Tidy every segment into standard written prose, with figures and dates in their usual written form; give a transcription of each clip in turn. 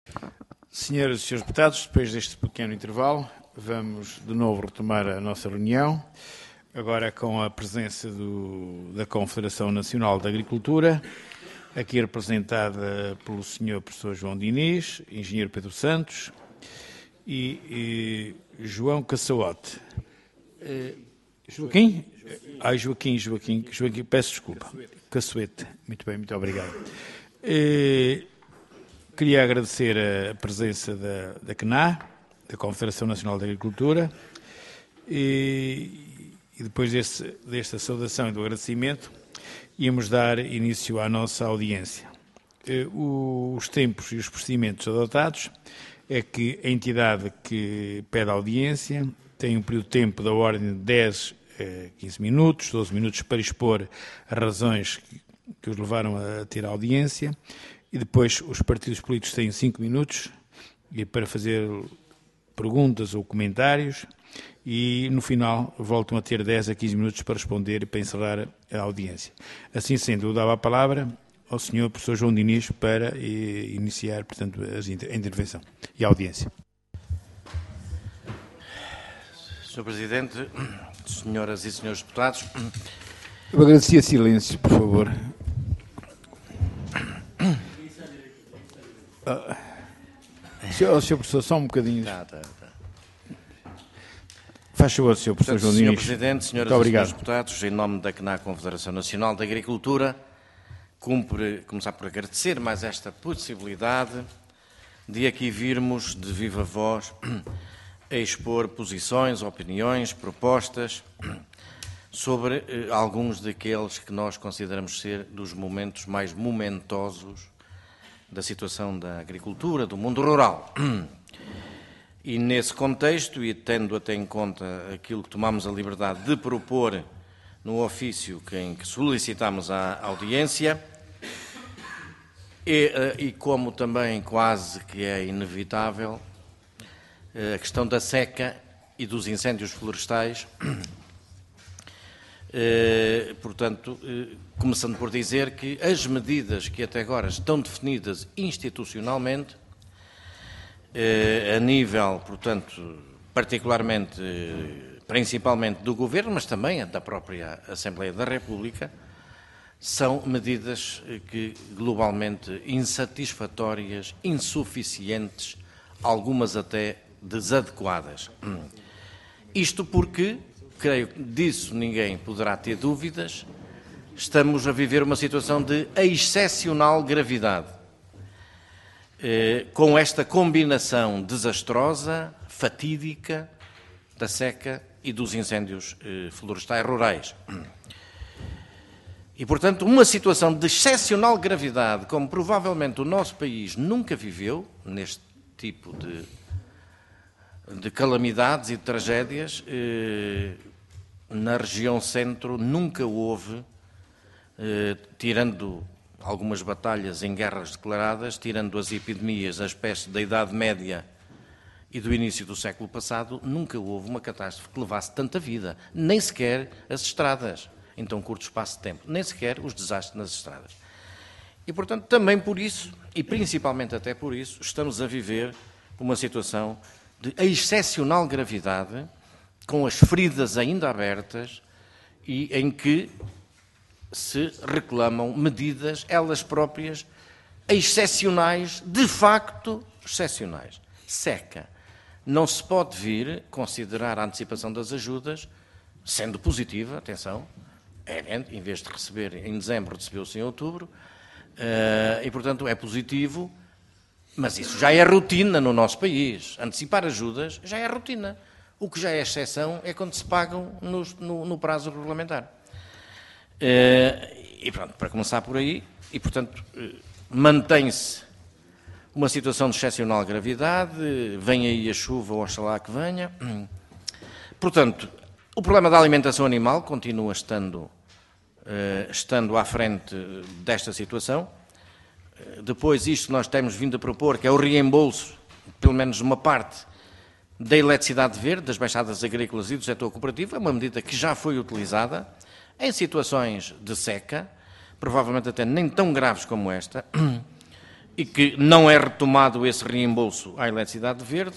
Senhoras e senhores deputados, depois deste pequeno intervalo, vamos de novo retomar a nossa reunião, agora com a presença da Confederação Nacional da Agricultura, aqui representada pelo Sr. Professor João Diniz, Engenheiro Pedro Santos e João Caçaote. Joaquim? Joaquim, peço desculpa. Caçoete. Muito bem, muito obrigado. Queria agradecer a presença da CNA, da Confederação Nacional da Agricultura, e depois desta saudação e do agradecimento, íamos dar início à nossa audiência. Os tempos e os procedimentos adotados é que a entidade que pede a audiência tem um período de tempo da ordem de 10 a 15 minutos, 12 minutos para expor as razões que os levaram a ter a audiência, e depois os partidos políticos têm 5 minutos para fazer perguntas ou comentários, e no final voltam a ter 10 a 15 minutos para responder e para encerrar a audiência. Assim sendo, eu dava a palavra ao Sr. Professor João Diniz para iniciar, portanto, a intervenção e a audiência. Sr. Presidente, senhoras e senhores deputados. Eu agradecia silêncio, por favor. Sr. Professor, só um bocadinho. Tá. Faz favor, Sr. Professor João Diniz. Sr. Presidente, senhoras e senhores deputados, em nome da CNA, Confederação Nacional da Agricultura, cumpre começar por agradecer mais esta possibilidade de aqui virmos de viva voz a expor posições, opiniões, propostas sobre alguns daqueles que nós consideramos ser dos momentos mais momentosos da situação da agricultura, do mundo rural. E nesse contexto, e tendo até em conta aquilo que tomamos a liberdade de propor no ofício em que solicitamos a audiência, e como também quase que é inevitável, a questão da seca e dos incêndios florestais, portanto, começando por dizer que as medidas que até agora estão definidas institucionalmente, a nível, portanto, particularmente, principalmente do Governo, mas também da própria Assembleia da República, são medidas que globalmente insatisfatórias, insuficientes, algumas até desadequadas. Isto porque, creio que disso ninguém poderá ter dúvidas, estamos a viver uma situação de excepcional gravidade, com esta combinação desastrosa, fatídica, da seca e dos incêndios florestais rurais. E, portanto, uma situação de excepcional gravidade, como provavelmente o nosso país nunca viveu, neste tipo de calamidades e de tragédias, na região centro nunca houve, tirando algumas batalhas em guerras declaradas, tirando as epidemias, as pestes da Idade Média e do início do século passado, nunca houve uma catástrofe que levasse tanta vida, nem sequer as estradas, em tão curto espaço de tempo, nem sequer os desastres nas estradas. E, portanto, também por isso, e principalmente até por isso, estamos a viver uma situação de excepcional gravidade, com as feridas ainda abertas e em que se reclamam medidas, elas próprias, excepcionais, de facto excepcionais. Seca. Não se pode vir considerar a antecipação das ajudas, sendo positiva, atenção, em vez de receber em dezembro, recebeu-se em outubro, e, portanto, é positivo, mas isso já é rotina no nosso país. Antecipar ajudas já é rotina. O que já é exceção é quando se pagam no prazo regulamentar. E pronto, para começar por aí, e portanto mantém-se uma situação de excepcional gravidade, vem aí a chuva, oxalá que venha. Portanto, o problema da alimentação animal continua estando à frente desta situação. Depois isto que nós temos vindo a propor, que é o reembolso, pelo menos uma parte, da eletricidade verde, das baixadas agrícolas e do setor cooperativo, é uma medida que já foi utilizada em situações de seca, provavelmente até nem tão graves como esta, e que não é retomado esse reembolso à eletricidade verde.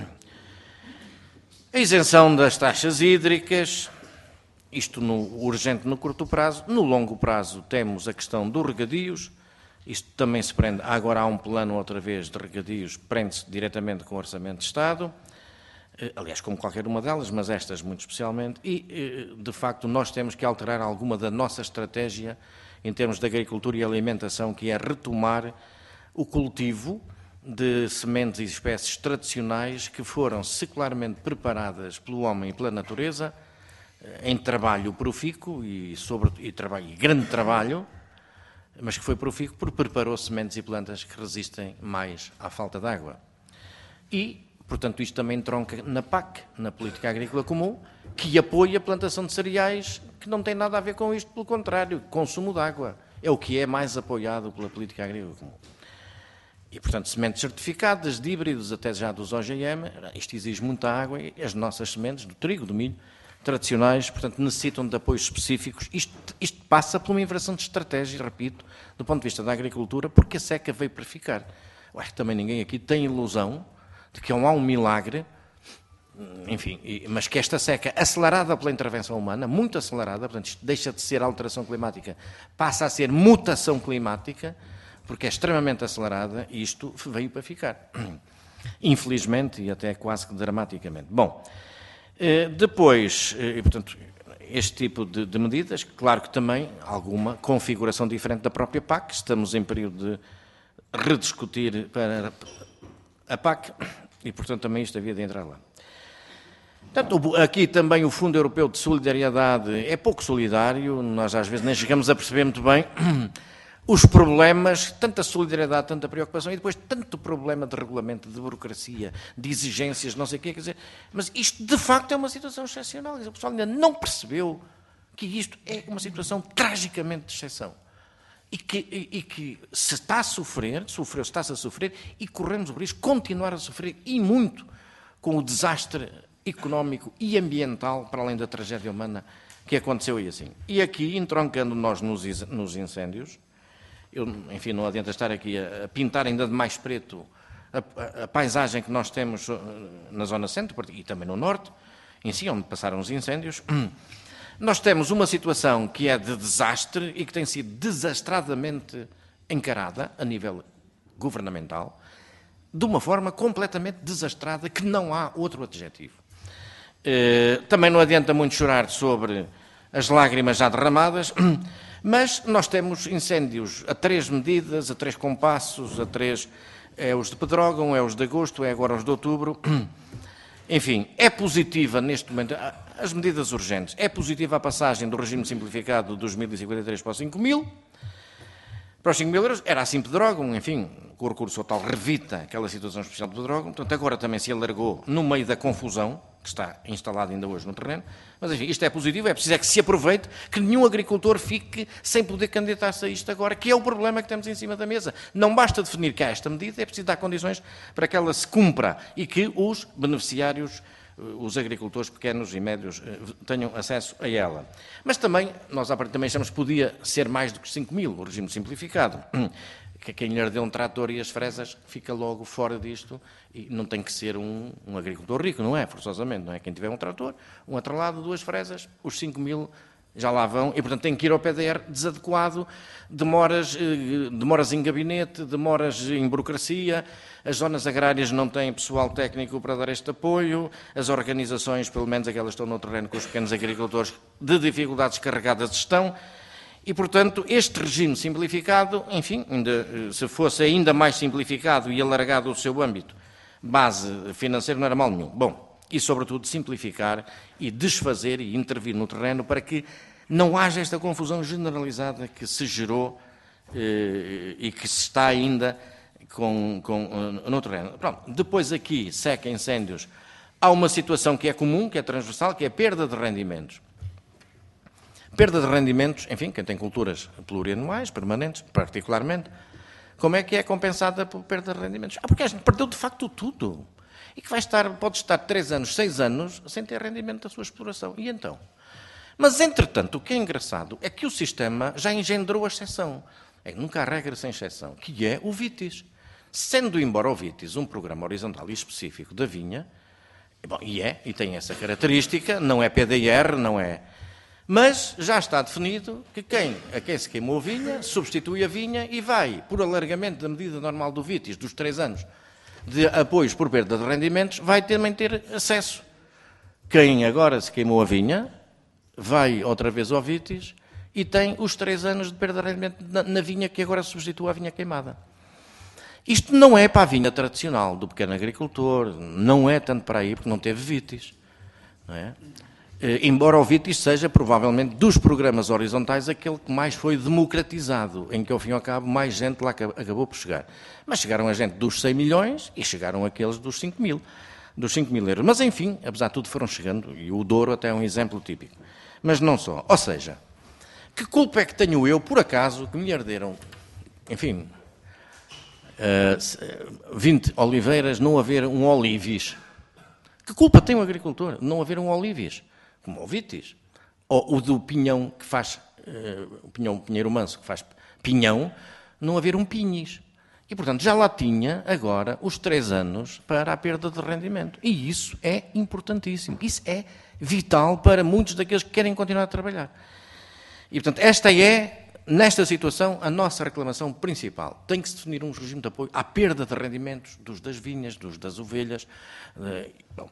A isenção das taxas hídricas, isto urgente no curto prazo. No longo prazo temos a questão dos regadios, isto também se prende, agora há um plano outra vez de regadios, prende-se diretamente com o Orçamento de Estado, aliás, como qualquer uma delas, mas estas muito especialmente, e, de facto, nós temos que alterar alguma da nossa estratégia em termos de agricultura e alimentação, que é retomar o cultivo de sementes e espécies tradicionais que foram secularmente preparadas pelo homem e pela natureza, em trabalho profícuo e grande trabalho, mas que foi profícuo porque preparou sementes e plantas que resistem mais à falta de água. E, portanto, isto também entronca na PAC, na Política Agrícola Comum, que apoia a plantação de cereais, que não tem nada a ver com isto, pelo contrário, consumo de água. É o que é mais apoiado pela Política Agrícola Comum. E, portanto, sementes certificadas, de híbridos, até já dos OGM, isto exige muita água e as nossas sementes, do trigo, do milho, tradicionais, portanto, necessitam de apoios específicos. Isto passa por uma inversão de estratégia, repito, do ponto de vista da agricultura, porque a seca veio para ficar. Eu acho que também ninguém aqui tem ilusão de que há um milagre, enfim, mas que esta seca, acelerada pela intervenção humana, muito acelerada, portanto, isto deixa de ser alteração climática, passa a ser mutação climática, porque é extremamente acelerada e isto veio para ficar. Infelizmente e até quase que dramaticamente. Bom, depois, e, portanto, este tipo de medidas, claro que também alguma configuração diferente da própria PAC, estamos em período de rediscutir para a PAC e, portanto, também isto havia de entrar lá. Portanto, aqui também o Fundo Europeu de Solidariedade é pouco solidário, nós às vezes nem chegamos a perceber muito bem os problemas, tanta solidariedade, tanta preocupação e depois tanto problema de regulamento, de burocracia, de exigências, não sei o quê, quer dizer, mas isto de facto é uma situação excepcional, o pessoal ainda não percebeu que isto é uma situação tragicamente de exceção e que se está a sofrer, está-se a sofrer e corremos o risco de continuar a sofrer e muito com o desastre económico e ambiental, para além da tragédia humana que aconteceu aí assim. E aqui, entroncando nós nos incêndios, enfim, não adianta estar aqui a pintar ainda de mais preto a paisagem que nós temos na zona centro e também no norte, em si, onde passaram os incêndios. Nós temos uma situação que é de desastre e que tem sido desastradamente encarada a nível governamental, de uma forma completamente desastrada, que não há outro adjetivo. Também não adianta muito chorar sobre as lágrimas já derramadas, mas nós temos incêndios a 3 medidas, a 3 compassos, é os de Pedrógão, é os de agosto, é agora os de outubro. Enfim, é positiva neste momento, as medidas urgentes, é positiva a passagem do regime simplificado dos 1.053 para os 5.000. Para os 5.000 euros era assim Pedrógão, enfim, com o recurso ao tal revita, aquela situação especial de Pedrógão, portanto agora também se alargou no meio da confusão, que está instalada ainda hoje no terreno, mas enfim, isto é positivo, é preciso que se aproveite, que nenhum agricultor fique sem poder candidatar-se a isto agora, que é o problema que temos em cima da mesa. Não basta definir que há esta medida, é preciso dar condições para que ela se cumpra e que os beneficiários, os agricultores pequenos e médios, tenham acesso a ela. Mas também, nós também achamos que podia ser mais do que 5.000, o regime simplificado. Que quem lhe ardeu um trator e as fresas fica logo fora disto e não tem que ser um agricultor rico, não é? Forçosamente, não é? Quem tiver um trator, um atrelado, 2 fresas, os 5.000 já lá vão e, portanto, tem que ir ao PDR desadequado, demoras em gabinete, demoras em burocracia, as zonas agrárias não têm pessoal técnico para dar este apoio, as organizações, pelo menos aquelas que estão no terreno com os pequenos agricultores, de dificuldades carregadas de gestão. E, portanto, este regime simplificado, enfim, se fosse ainda mais simplificado e alargado o seu âmbito base financeiro, não era mal nenhum. Bom, e, sobretudo, simplificar e desfazer e intervir no terreno para que não haja esta confusão generalizada que se gerou e que se está ainda no terreno. Pronto, depois aqui, seca, incêndios, há uma situação que é comum, que é transversal, que é a perda de rendimentos. Perda de rendimentos, enfim, quem tem culturas plurianuais, permanentes, particularmente, como é que é compensada por perda de rendimentos? Porque a gente perdeu de facto tudo. E que pode estar 3 anos, 6 anos, sem ter rendimento da sua exploração. E então? Mas, entretanto, o que é engraçado é que o sistema já engendrou a exceção. nunca há regra sem exceção, que é o VITIS. Sendo, embora o VITIS um programa horizontal e específico da vinha, bom, e tem essa característica, não é PDR, não é... Mas já está definido que a quem se queimou a vinha, substitui a vinha e vai, por alargamento da medida normal do VITIS, dos 3 anos de apoios por perda de rendimentos, vai também ter acesso. Quem agora se queimou a vinha, vai outra vez ao VITIS e tem os 3 anos de perda de rendimento na vinha que agora substitui a vinha queimada. Isto não é para a vinha tradicional do pequeno agricultor, não é tanto para aí, porque não teve VITIS. Não é? Embora o VITIS seja, provavelmente, dos programas horizontais, aquele que mais foi democratizado, em que, ao fim e ao cabo, mais gente lá acabou por chegar. Mas chegaram a gente dos 100 milhões e chegaram aqueles dos 5 mil euros. Mas, enfim, apesar de tudo, foram chegando, e o Douro até é um exemplo típico. Mas não só. Ou seja, que culpa é que tenho eu, por acaso, que me herderam, enfim, 20 oliveiras, não haver um Olivis? Que culpa tem o agricultor de não haver um Olivis? Como o VITIS, ou o do pinhão que faz, o pinheiro manso que faz pinhão, não haver um pinhis. E, portanto, já lá tinha agora os 3 anos para a perda de rendimento. E isso é importantíssimo. Isso é vital para muitos daqueles que querem continuar a trabalhar. E, portanto, esta é, nesta situação, a nossa reclamação principal. Tem que se definir um regime de apoio à perda de rendimentos das vinhas, das ovelhas. Bom.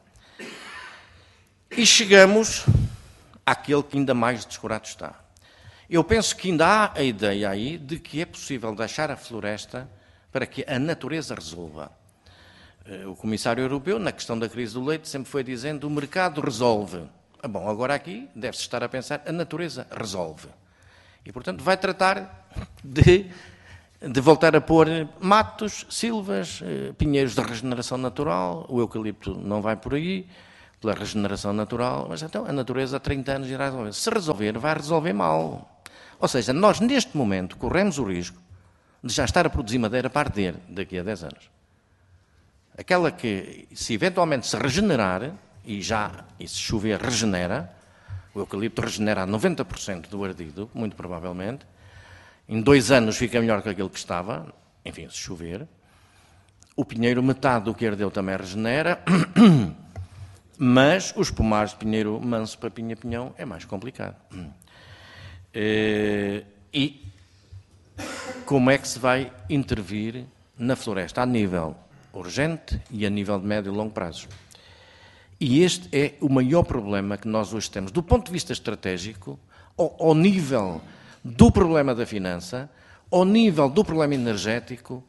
E chegamos àquele que ainda mais descurado está. Eu penso que ainda há a ideia aí de que é possível deixar a floresta para que a natureza resolva. O Comissário Europeu, na questão da crise do leite, sempre foi dizendo o mercado resolve. Bom, agora aqui deve-se estar a pensar a natureza resolve. E, portanto, vai tratar de voltar a pôr matos, silvas, pinheiros de regeneração natural, o eucalipto não vai por aí, pela regeneração natural, mas então a natureza há 30 anos irá resolver. Se resolver, vai resolver mal. Ou seja, nós neste momento corremos o risco de já estar a produzir madeira para arder daqui a 10 anos. Aquela que, se eventualmente se regenerar, e se chover regenera, o eucalipto regenera a 90% do ardido, muito provavelmente, em 2 anos fica melhor que aquele que estava, enfim, se chover. O pinheiro, metade do que ardeu também regenera, mas os pomares de pinheiro manso para pinha-pinhão é mais complicado. E como é que se vai intervir na floresta a nível urgente e a nível de médio e longo prazo? E este é o maior problema que nós hoje temos, do ponto de vista estratégico, ao nível do problema da finança, ao nível do problema energético,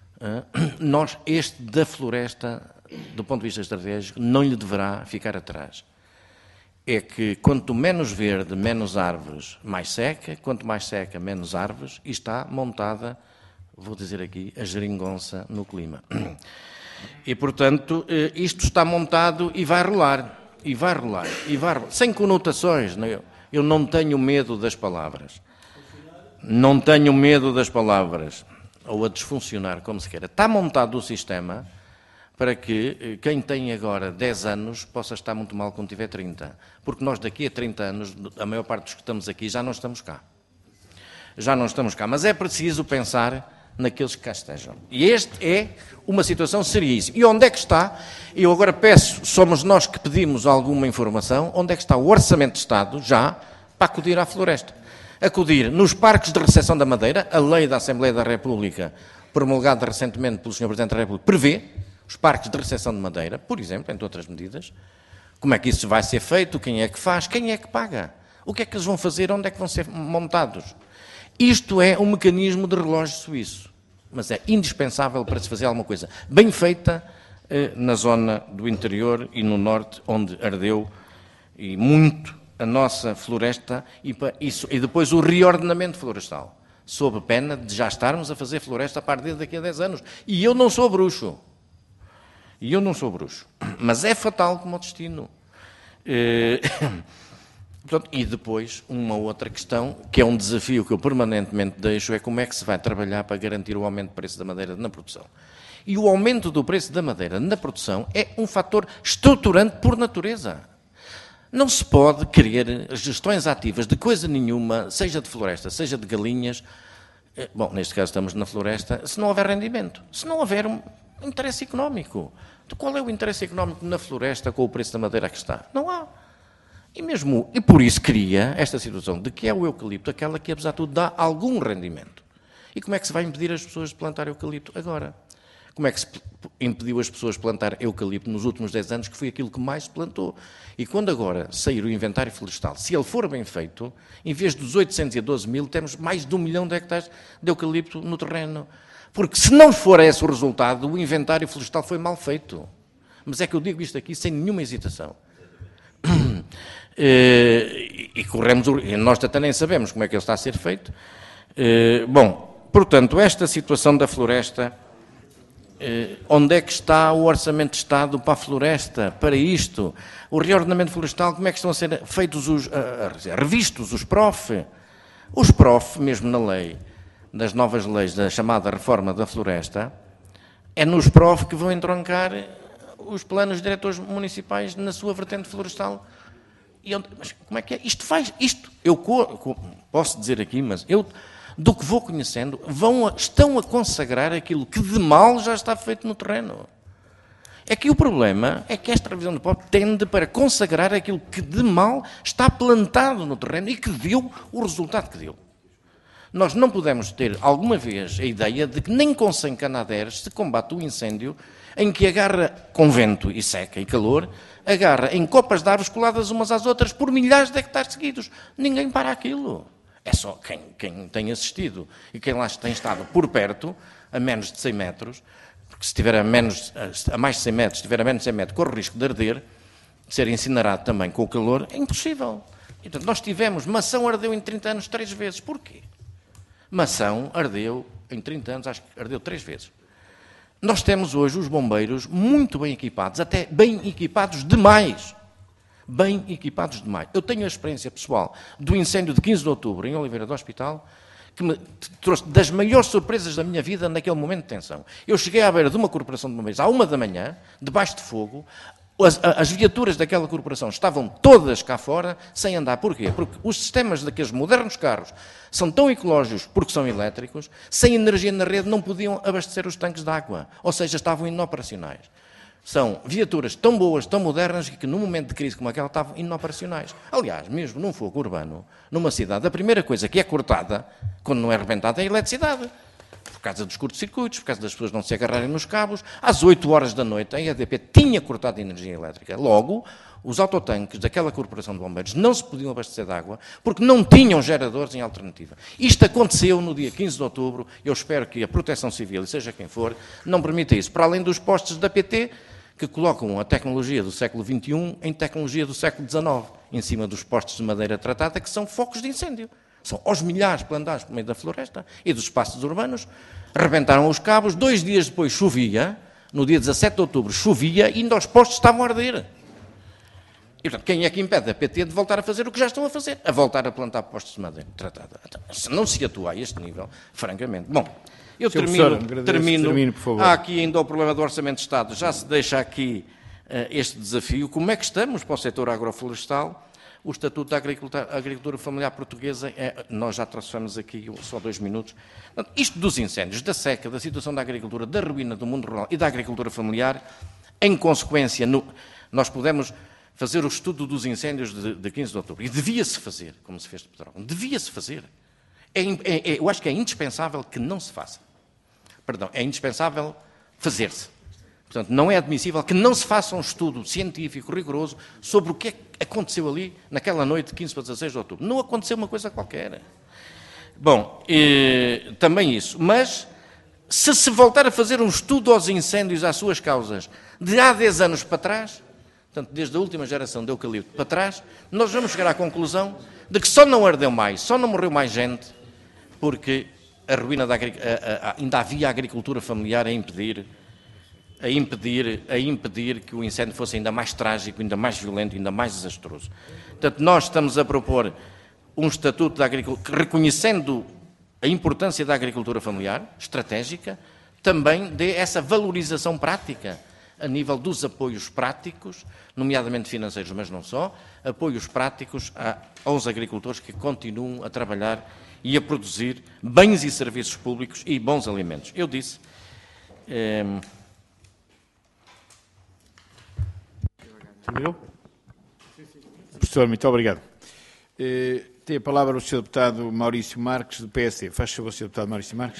este da floresta, do ponto de vista estratégico, não lhe deverá ficar atrás. É que quanto menos verde, menos árvores, mais seca, quanto mais seca, menos árvores, e está montada, vou dizer aqui, a geringonça no clima. E, portanto, isto está montado e vai rolar, e vai rolar, e vai rolar, sem conotações. Eu não tenho medo das palavras. Não tenho medo das palavras, ou a desfuncionar, como se queira. Está montado o sistema para que quem tem agora 10 anos possa estar muito mal quando tiver 30. Porque nós daqui a 30 anos, a maior parte dos que estamos aqui, já não estamos cá. Já não estamos cá. Mas é preciso pensar naqueles que cá estejam. E esta é uma situação seríssima. E onde é que está? Eu agora peço, somos nós que pedimos alguma informação, onde é que está o Orçamento de Estado, já, para acudir à floresta? Acudir nos parques de recepção da madeira, a lei da Assembleia da República, promulgada recentemente pelo Sr. Presidente da República, prevê os parques de recepção de madeira, por exemplo, entre outras medidas. Como é que isso vai ser feito? Quem é que faz? Quem é que paga? O que é que eles vão fazer? Onde é que vão ser montados? Isto é um mecanismo de relógio suíço, mas é indispensável para se fazer alguma coisa bem feita na zona do interior e no norte, onde ardeu e muito a nossa floresta e depois o reordenamento florestal, sob pena de já estarmos a fazer floresta para arder daqui a 10 anos. E eu não sou bruxo. Mas é fatal como o destino. E depois, uma outra questão, que é um desafio que eu permanentemente deixo, é como é que se vai trabalhar para garantir o aumento do preço da madeira na produção. E o aumento do preço da madeira na produção é um fator estruturante por natureza. Não se pode querer gestões ativas de coisa nenhuma, seja de floresta, seja de galinhas, Bom, neste caso estamos na floresta, se não houver rendimento, se não houver um interesse económico. Qual é o interesse económico na floresta com o preço da madeira que está? Não há. E por isso cria esta situação de que é o eucalipto aquela que, apesar de tudo, dá algum rendimento. E como é que se vai impedir as pessoas de plantar eucalipto agora? Como é que se impediu as pessoas de plantar eucalipto nos últimos 10 anos, que foi aquilo que mais se plantou? E quando agora sair o inventário florestal, se ele for bem feito, em vez dos 812 mil, temos mais de 1 milhão de hectares de eucalipto no terreno. Porque se não for esse o resultado, o inventário florestal foi mal feito. Mas é que eu digo isto aqui sem nenhuma hesitação. E corremos, nós até nem sabemos como é que ele está a ser feito. Bom, portanto, esta situação da floresta, onde é que está o orçamento de Estado para a floresta, para isto? O reordenamento florestal, como é que estão a ser feitos revistos os PROF? Os PROF, mesmo na lei, das novas leis da chamada reforma da floresta, é nos PROF que vão entroncar os planos diretores municipais na sua vertente florestal. Mas como é que é? Eu posso dizer aqui, mas eu, do que vou conhecendo, estão a consagrar aquilo que de mal já está feito no terreno. É que o problema é que esta revisão do PROF tende para consagrar aquilo que de mal está plantado no terreno e que deu o resultado que deu. Nós não podemos ter alguma vez a ideia de que nem com 100 canadeiros se combate o incêndio em que agarra com vento e seca e calor, agarra em copas de árvores coladas umas às outras por milhares de hectares seguidos. Ninguém para aquilo. É só quem tem assistido e quem lá tem estado por perto, a menos de 100 metros, porque se estiver a mais de 100 metros, se estiver a menos de 100 metros, corre o risco de arder, de ser incinerado também com o calor, é impossível. Então, nós tivemos, Mação ardeu em 30 anos 3 vezes. Porquê? Mação ardeu em 30 anos, acho que ardeu 3 vezes. Nós temos hoje os bombeiros muito bem equipados, até bem equipados demais. Bem equipados demais. Eu tenho a experiência pessoal do incêndio de 15 de outubro em Oliveira do Hospital, que me trouxe das maiores surpresas da minha vida naquele momento de tensão. Eu cheguei à beira de uma corporação de bombeiros à 1 da manhã, debaixo de fogo. As viaturas daquela corporação estavam todas cá fora, sem andar. Porquê? Porque os sistemas daqueles modernos carros são tão ecológicos porque são elétricos, sem energia na rede não podiam abastecer os tanques de água, ou seja, estavam inoperacionais. São viaturas tão boas, tão modernas, que no momento de crise como aquela estavam inoperacionais. Aliás, mesmo num fogo urbano, numa cidade, a primeira coisa que é cortada, quando não é arrebentada, é a eletricidade. Por causa dos curtos-circuitos, por causa das pessoas não se agarrarem nos cabos. Às 8 horas da noite, a EDP tinha cortado a energia elétrica. Logo, os autotanques daquela corporação de bombeiros não se podiam abastecer de água porque não tinham geradores em alternativa. Isto aconteceu no dia 15 de outubro. Eu espero que a Proteção Civil, e seja quem for, não permita isso. Para além dos postos da PT, que colocam a tecnologia do século XXI em tecnologia do século XIX, em cima dos postos de madeira tratada, que são focos de incêndio. São aos milhares plantados por meio da floresta e dos espaços urbanos. Rebentaram os cabos, 2 dias depois chovia, no dia 17 de outubro chovia e ainda os postos estavam a arder. E, portanto, quem é que impede a PT de voltar a fazer o que já estão a fazer? A voltar a plantar postos de madeira tratada. Então, se não se atua a este nível, francamente. Bom, eu termino. Por favor. Há aqui ainda o problema do Orçamento de Estado. Já se deixa aqui este desafio. Como é que estamos para o setor agroflorestal? O Estatuto da Agricultura Familiar Portuguesa, nós já trouxemos aqui só 2 minutos. Isto dos incêndios, da seca, da situação da agricultura, da ruína do mundo rural e da agricultura familiar, em consequência, nós podemos fazer o estudo dos incêndios de 15 de outubro. E devia-se fazer, como se fez de Pedrógão. Devia-se fazer. Eu acho que é indispensável que não se faça. Perdão, é indispensável fazer-se. Portanto, não é admissível que não se faça um estudo científico, rigoroso, sobre o que é que aconteceu ali naquela noite de 15 para 16 de outubro. Não aconteceu uma coisa qualquer. Bom, também isso. Mas, se voltar a fazer um estudo aos incêndios, às suas causas, de há 10 anos para trás, portanto, desde a última geração de eucalipto para trás, nós vamos chegar à conclusão de que só não ardeu mais, só não morreu mais gente, porque a ruína ainda havia a agricultura familiar a impedir que o incêndio fosse ainda mais trágico, ainda mais violento, ainda mais desastroso. Portanto, nós estamos a propor um estatuto da agricultura, reconhecendo a importância da agricultura familiar, estratégica, também de essa valorização prática, a nível dos apoios práticos, nomeadamente financeiros, mas não só, apoios práticos aos agricultores que continuam a trabalhar e a produzir bens e serviços públicos e bons alimentos. Eu disse... Professor, muito obrigado. Tem a palavra o Sr. Deputado Maurício Marques, do PSD. Faz favor, Sr. Deputado Maurício Marques.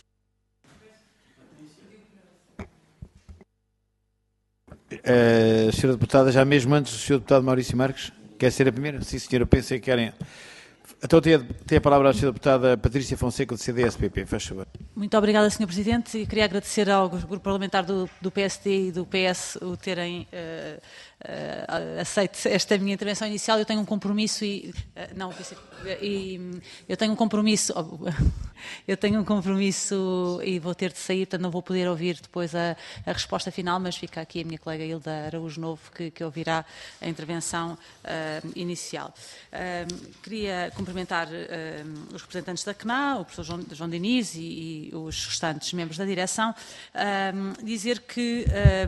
Sra. Deputada, já mesmo antes do Sr. Deputado Maurício Marques, quer ser a primeira? Sim, senhora, pensei que querem... Então tem a palavra a Sra. Deputada Patrícia Fonseca, do CDS-PP. Faz favor. Muito obrigada, Sr. Presidente, e queria agradecer ao Grupo Parlamentar do PSD e do PS o terem aceito esta minha intervenção inicial. Eu tenho um compromisso eu tenho um compromisso e vou ter de sair, portanto não vou poder ouvir depois a resposta final, mas fica aqui a minha colega Hilda Araújo Novo que ouvirá a intervenção inicial. Queria cumprimentar os representantes da CNA, o professor João Diniz e os restantes membros da direção, dizer que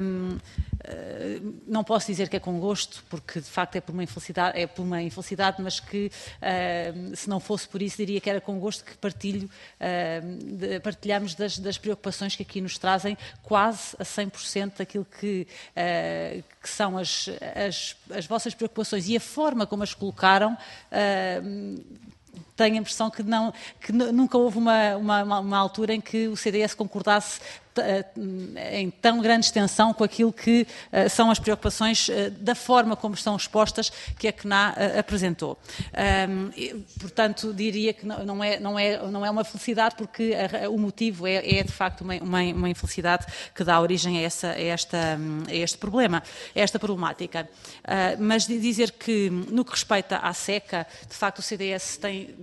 não posso dizer que é com gosto, porque de facto é por uma infelicidade, mas que se não fosse por isso diria que era com gosto que partilhamos das preocupações que aqui nos trazem quase a 100% daquilo que são as vossas preocupações e a forma como as colocaram. Tenho a impressão que nunca houve uma altura em que o CDS concordasse em tão grande extensão com aquilo que são as preocupações da forma como estão expostas que a CNA apresentou. Portanto, diria que não é uma felicidade, porque o motivo é de facto uma infelicidade que dá origem a este problema, a esta problemática. Mas dizer que, no que respeita à seca, de facto o CDS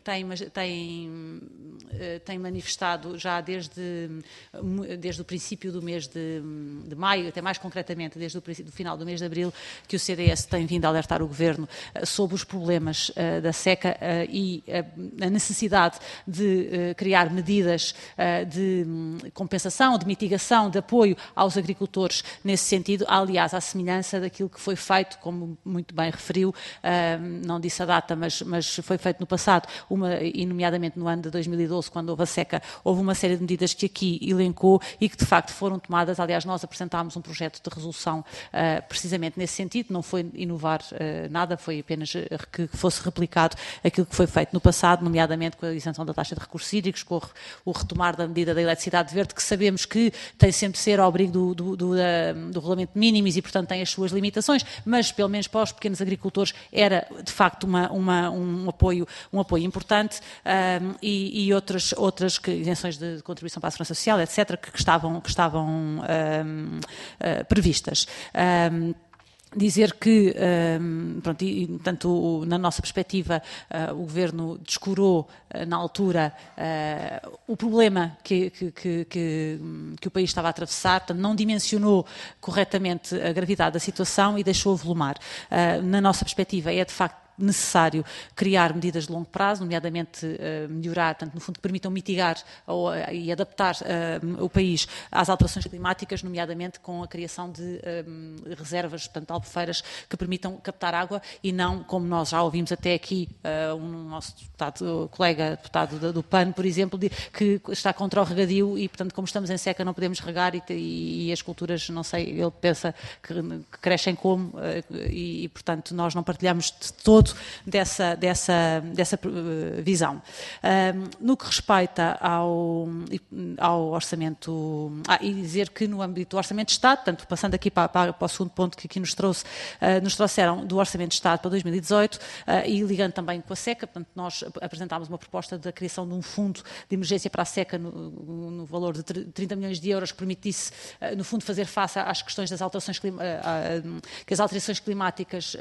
tem manifestado já desde o princípio do mês de maio, até mais concretamente desde o final do mês de abril, que o CDS tem vindo a alertar o Governo sobre os problemas da seca e a necessidade de criar medidas de compensação, de mitigação, de apoio aos agricultores nesse sentido, aliás, à semelhança daquilo que foi feito, como muito bem referiu, não disse a data, mas foi feito no passado, e nomeadamente no ano de 2012, quando houve a seca, houve uma série de medidas que aqui elencou e que de facto foram tomadas. Aliás, nós apresentámos um projeto de resolução precisamente nesse sentido, não foi inovar nada, foi apenas que fosse replicado aquilo que foi feito no passado, nomeadamente com a isenção da taxa de recursos hídricos, com o retomar da medida da eletricidade verde, que sabemos que tem sempre de ser ao abrigo do regulamento de mínimos e, portanto, tem as suas limitações, mas pelo menos para os pequenos agricultores era de facto um apoio importante, e outras isenções de contribuição para a segurança social, etc., que estavam previstas. Dizer que, pronto, tanto na nossa perspectiva, o Governo descurou na altura o problema que o país estava a atravessar, portanto, não dimensionou corretamente a gravidade da situação e deixou avolumar. Na nossa perspectiva, é de facto necessário criar medidas de longo prazo, nomeadamente melhorar, portanto, no fundo, que permitam mitigar e adaptar o país às alterações climáticas, nomeadamente com a criação de reservas, portanto, albufeiras que permitam captar água e não, como nós já ouvimos até aqui, nosso colega deputado do PAN, por exemplo, que está contra o regadio e, portanto, como estamos em seca não podemos regar e as culturas, não sei, ele pensa que crescem como e, portanto, nós não partilhamos de todo dessa visão. No que respeita ao orçamento, e dizer que no âmbito do orçamento de Estado, portanto, passando aqui para o segundo ponto que aqui nos trouxeram do orçamento de Estado para 2018, e ligando também com a seca, portanto, nós apresentámos uma proposta da criação de um fundo de emergência para a seca no valor de 30 milhões de euros, que permitisse, no fundo, fazer face às questões das alterações que as alterações climáticas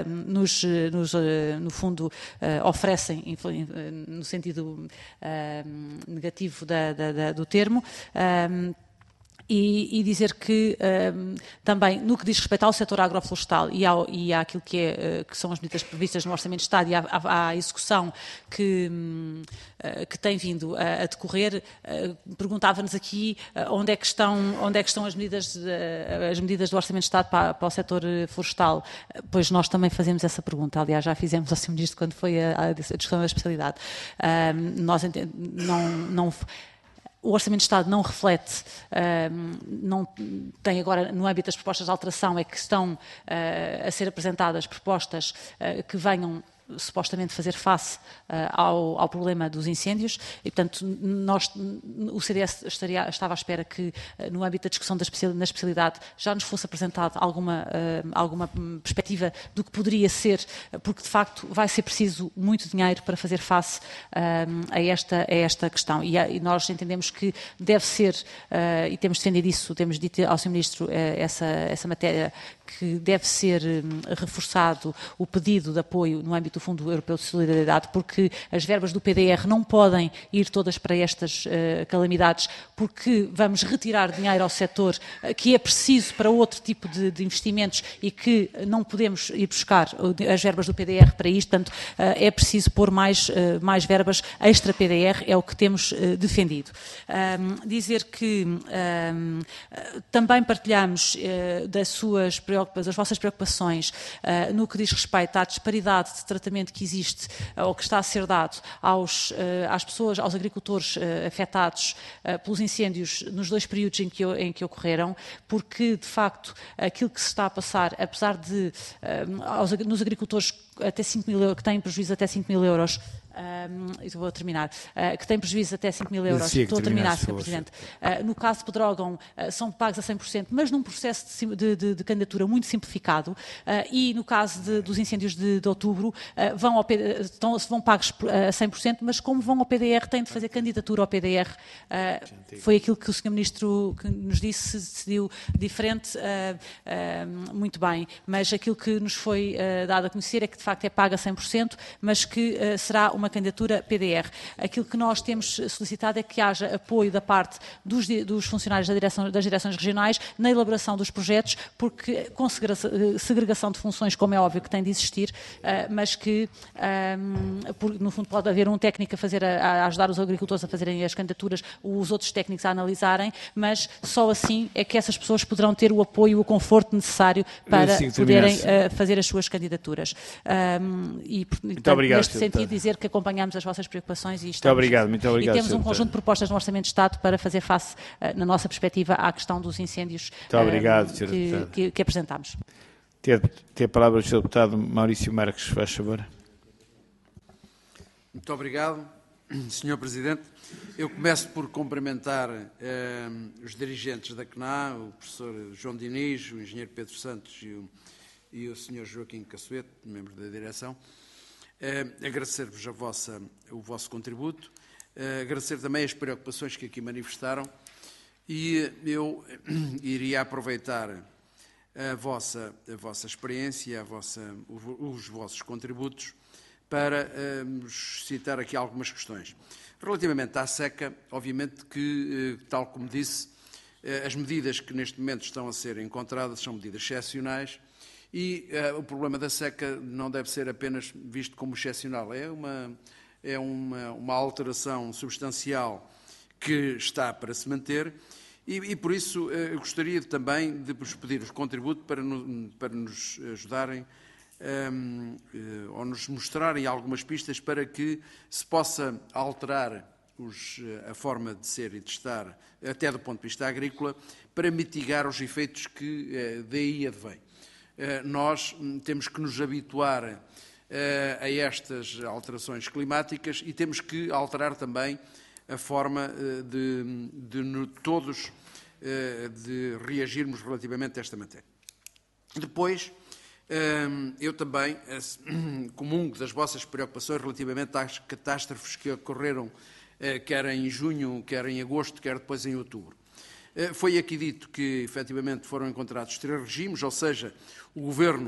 no fundo oferecem no sentido negativo do termo. E dizer que também, no que diz respeito ao setor agroflorestal e àquilo que são as medidas previstas no Orçamento de Estado e à execução que tem vindo a decorrer, perguntava-nos aqui onde é que estão as medidas do Orçamento de Estado para o setor florestal. Pois nós também fazemos essa pergunta, aliás já fizemos ao Sr. Ministro quando foi a discussão da especialidade. O Orçamento de Estado não reflete, não tem agora, no âmbito das propostas de alteração, é que estão a ser apresentadas propostas que venham supostamente fazer face ao problema dos incêndios e, portanto, o CDS estava à espera que, no âmbito da discussão na especialidade, já nos fosse apresentado alguma perspectiva do que poderia ser, porque, de facto, vai ser preciso muito dinheiro para fazer face a esta questão. E nós entendemos que deve ser, e temos defendido isso, temos dito ao Sr. Ministro essa matéria, que deve ser reforçado o pedido de apoio no âmbito do Fundo Europeu de Solidariedade, porque as verbas do PDR não podem ir todas para estas calamidades, porque vamos retirar dinheiro ao setor que é preciso para outro tipo de investimentos e que não podemos ir buscar as verbas do PDR para isto, portanto é preciso pôr mais verbas extra PDR, é o que temos defendido. Dizer que também partilhamos das vossas preocupações no que diz respeito à disparidade de tratamento que existe ou que está a ser dado às pessoas, aos agricultores afetados pelos incêndios nos 2 períodos em que ocorreram, porque de facto aquilo que se está a passar, apesar de nos agricultores até 5 mil euros, que têm prejuízo até 5 mil euros, vou terminar, que têm prejuízo até 5 mil euros, estou a terminar, Sr. Presidente. No caso de Pedrógão, são pagos a 100%, mas num processo de candidatura muito simplificado, e no caso dos incêndios de outubro, vão pagos a 100%, mas como vão ao PDR, têm de fazer candidatura ao PDR. Foi aquilo que o Sr. Ministro que nos disse, decidiu diferente, muito bem, mas aquilo que nos foi dado a conhecer é que de facto é paga a 100%, mas que será uma candidatura PDR. Aquilo que nós temos solicitado é que haja apoio da parte dos funcionários das direções regionais na elaboração dos projetos, porque com segregação de funções, como é óbvio que tem de existir, mas que no fundo pode haver um técnico a ajudar os agricultores a fazerem as candidaturas, os outros técnicos a analisarem, mas só assim é que essas pessoas poderão ter o apoio, o conforto necessário para poderem fazer as suas candidaturas. E, portanto, neste sentido, dizer que acompanhamos as vossas preocupações e muito obrigado, e temos um conjunto de propostas no Orçamento de Estado para fazer face, na nossa perspectiva, à questão dos incêndios que apresentámos. Tem a palavra o Sr. Deputado Maurício Marques, faz favor. Muito obrigado, Sr. Presidente. Eu começo por cumprimentar os dirigentes da CNA, o professor João Diniz, o engenheiro Pedro Santos e o Sr. Joaquim Caçoete, membro da direção. Agradecer-vos o vosso contributo, agradecer também as preocupações que aqui manifestaram e eu iria aproveitar a vossa experiência, os vossos contributos para citar aqui algumas questões. Relativamente à seca, obviamente que, tal como disse, as medidas que neste momento estão a ser encontradas são medidas excepcionais. E o problema da seca não deve ser apenas visto como excepcional, é uma alteração substancial que está para se manter e por isso eu gostaria também de vos pedir os contributos para nos ajudarem ou nos mostrarem algumas pistas para que se possa alterar a forma de ser e de estar, até do ponto de vista agrícola, para mitigar os efeitos que daí advêm. Nós temos que nos habituar a estas alterações climáticas e temos que alterar também a forma de todos de reagirmos relativamente a esta matéria. Depois, eu também comungo das vossas preocupações relativamente às catástrofes que ocorreram quer em junho, quer em agosto, quer depois em outubro. Foi aqui dito que, efetivamente, foram encontrados 3 regimes, ou seja, o Governo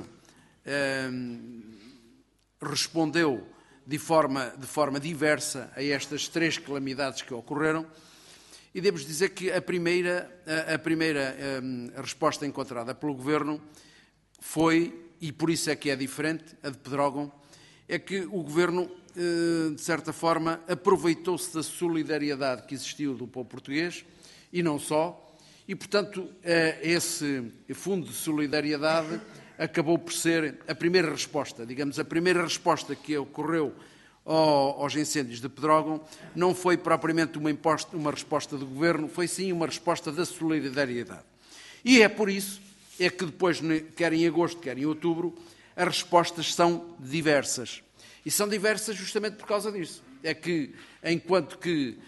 respondeu de forma diversa a estas 3 calamidades que ocorreram e devo dizer que a primeira resposta encontrada pelo Governo foi, e por isso é que é diferente, a de Pedrógão, é que o Governo, de certa forma, aproveitou-se da solidariedade que existiu do povo português, e não só, e, portanto, esse fundo de solidariedade acabou por ser a primeira resposta. Digamos, a primeira resposta que ocorreu aos incêndios de Pedrógão não foi propriamente uma resposta do Governo, foi sim uma resposta da solidariedade. E é por isso é que depois, quer em agosto, quer em outubro, as respostas são diversas. E são diversas justamente por causa disso. É que, enquanto que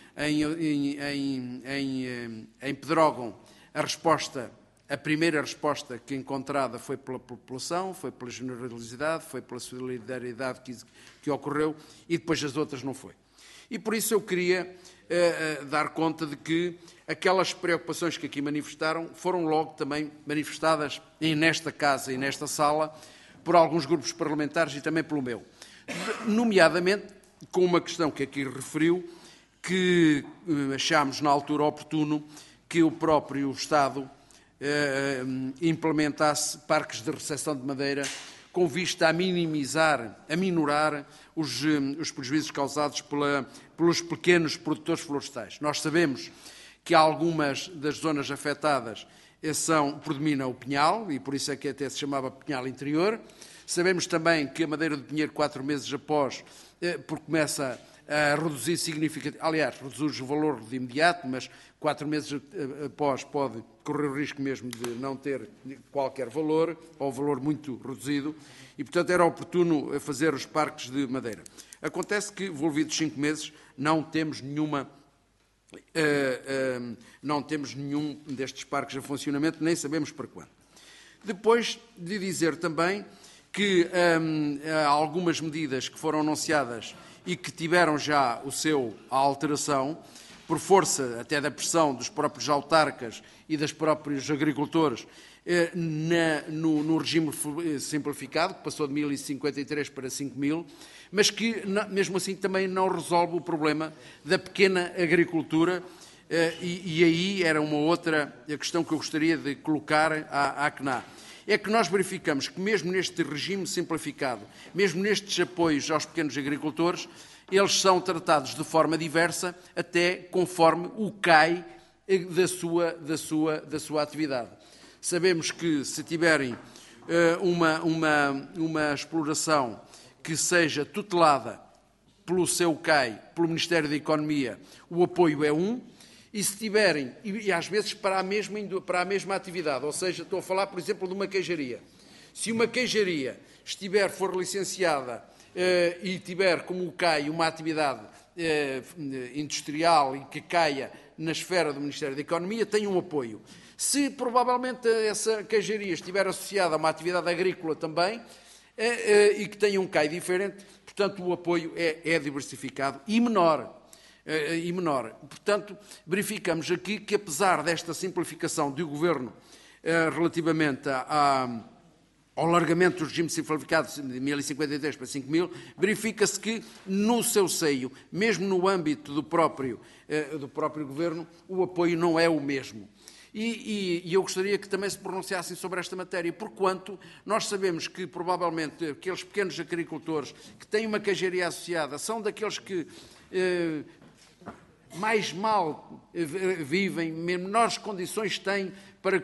em Pedrógão a primeira resposta que encontrada foi pela população, foi pela generosidade, foi pela solidariedade que ocorreu, e depois as outras não foi. E por isso eu queria dar conta de que aquelas preocupações que aqui manifestaram foram logo também manifestadas nesta casa e nesta sala por alguns grupos parlamentares e também pelo meu. Nomeadamente com uma questão que aqui referiu, que achámos na altura oportuno que o próprio Estado implementasse parques de recepção de madeira com vista a minorar os prejuízos causados pelos pequenos produtores florestais. Nós sabemos que algumas das zonas afetadas predomina o pinhal, e por isso é que até se chamava pinhal interior. Sabemos também que a madeira do pinheiro, 4 meses após, começa a reduzir significativamente, aliás, reduz o valor de imediato, mas 4 meses após pode correr o risco mesmo de não ter qualquer valor, ou valor muito reduzido, e, portanto, era oportuno fazer os parques de madeira. Acontece que, envolvidos 5 meses, não temos nenhum destes parques a funcionamento, nem sabemos para quando. Depois de dizer também que há algumas medidas que foram anunciadas e que tiveram já a alteração, por força até da pressão dos próprios autarcas e dos próprios agricultores, no regime simplificado, que passou de 1.053 para 5.000, mas que, mesmo assim, também não resolve o problema da pequena agricultura, e aí era uma outra questão que eu gostaria de colocar à CNA. É que nós verificamos que mesmo neste regime simplificado, mesmo nestes apoios aos pequenos agricultores, eles são tratados de forma diversa, até conforme o CAI da sua atividade. Sabemos que se tiverem uma exploração que seja tutelada pelo seu CAI, pelo Ministério da Economia, o apoio é 1, e se tiverem, e às vezes para a mesma atividade, ou seja, estou a falar, por exemplo, de uma queijaria. Se uma queijaria for licenciada e tiver como o CAI uma atividade industrial e que caia na esfera do Ministério da Economia, tem um apoio. Se provavelmente essa queijaria estiver associada a uma atividade agrícola também e que tenha um CAI diferente, portanto o apoio é diversificado e menor. Portanto, verificamos aqui que, apesar desta simplificação do Governo relativamente ao alargamento do regime simplificado de 1.053 para 5.000, verifica-se que, no seu seio, mesmo no âmbito do próprio Governo, o apoio não é o mesmo. E eu gostaria que também se pronunciassem sobre esta matéria, porquanto nós sabemos que, provavelmente, aqueles pequenos agricultores que têm uma queijaria associada são daqueles que mais mal vivem, menores condições têm para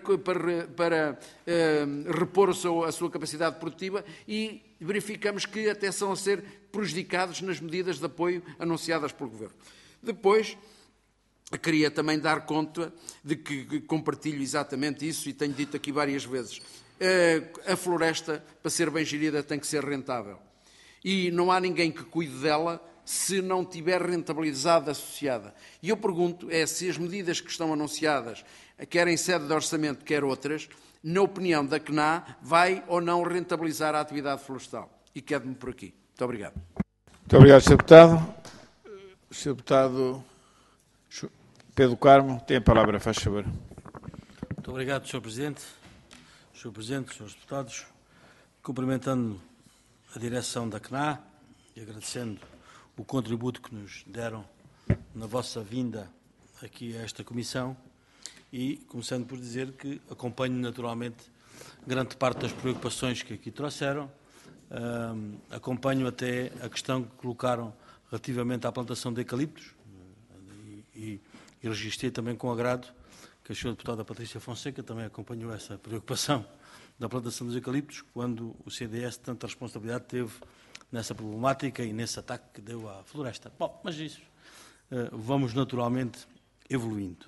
repor a sua capacidade produtiva, e verificamos que até são a ser prejudicados nas medidas de apoio anunciadas pelo Governo. Depois, queria também dar conta de que compartilho exatamente isso, e tenho dito aqui várias vezes, a floresta, para ser bem gerida, tem que ser rentável. E não há ninguém que cuide dela se não tiver rentabilidade associada. E eu pergunto se as medidas que estão anunciadas, quer em sede de orçamento, quer outras, na opinião da CNA, vai ou não rentabilizar a atividade florestal. E quedo-me por aqui. Muito obrigado. Muito obrigado, Sr. Deputado. Sr. Deputado Pedro Carmo tem a palavra, faz favor. Muito obrigado, Sr. Presidente. Sr. Presidente, Srs. Deputados, cumprimentando a direção da CNA e agradecendo o contributo que nos deram na vossa vinda aqui a esta comissão e começando por dizer que acompanho naturalmente grande parte das preocupações que aqui trouxeram, acompanho até a questão que colocaram relativamente à plantação de eucaliptos e registrei também com agrado que a senhora deputada Patrícia Fonseca também acompanhou essa preocupação da plantação dos eucaliptos, quando o CDS tanta responsabilidade teve nessa problemática e nesse ataque que deu à floresta. Bom, mas isso vamos naturalmente evoluindo.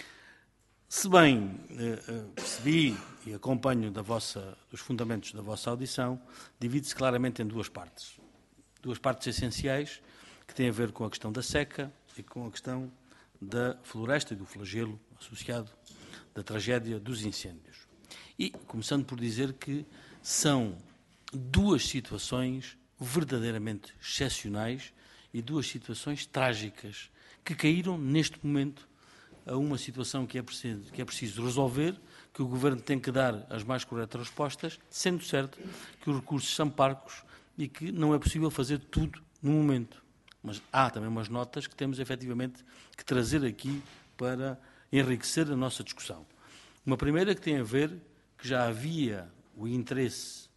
Se bem percebi e acompanho dos fundamentos da vossa audição, divide-se claramente em duas partes essenciais, que têm a ver com a questão da seca e com a questão da floresta e do flagelo associado da tragédia dos incêndios. E começando por dizer que são duas situações verdadeiramente excepcionais e duas situações trágicas que caíram neste momento a uma situação que é preciso resolver, que o Governo tem que dar as mais corretas respostas, sendo certo que os recursos são parcos e que não é possível fazer tudo no momento. Mas há também umas notas que temos efetivamente que trazer aqui para enriquecer a nossa discussão. Uma primeira que tem a ver que já havia o interesse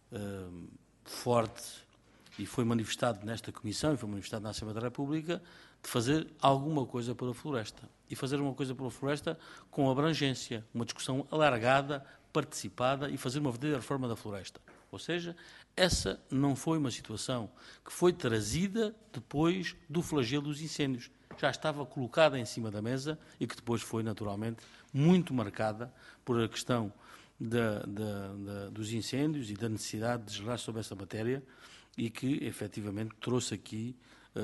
forte e foi manifestado nesta Comissão e foi manifestado na Assembleia da República de fazer alguma coisa pela floresta. E fazer uma coisa pela floresta com abrangência, uma discussão alargada, participada e fazer uma verdadeira reforma da floresta. Ou seja, essa não foi uma situação que foi trazida depois do flagelo dos incêndios. Já estava colocada em cima da mesa e que depois foi, naturalmente, muito marcada por a questão dos incêndios e da necessidade de legislar sobre essa matéria e que, efetivamente, trouxe aqui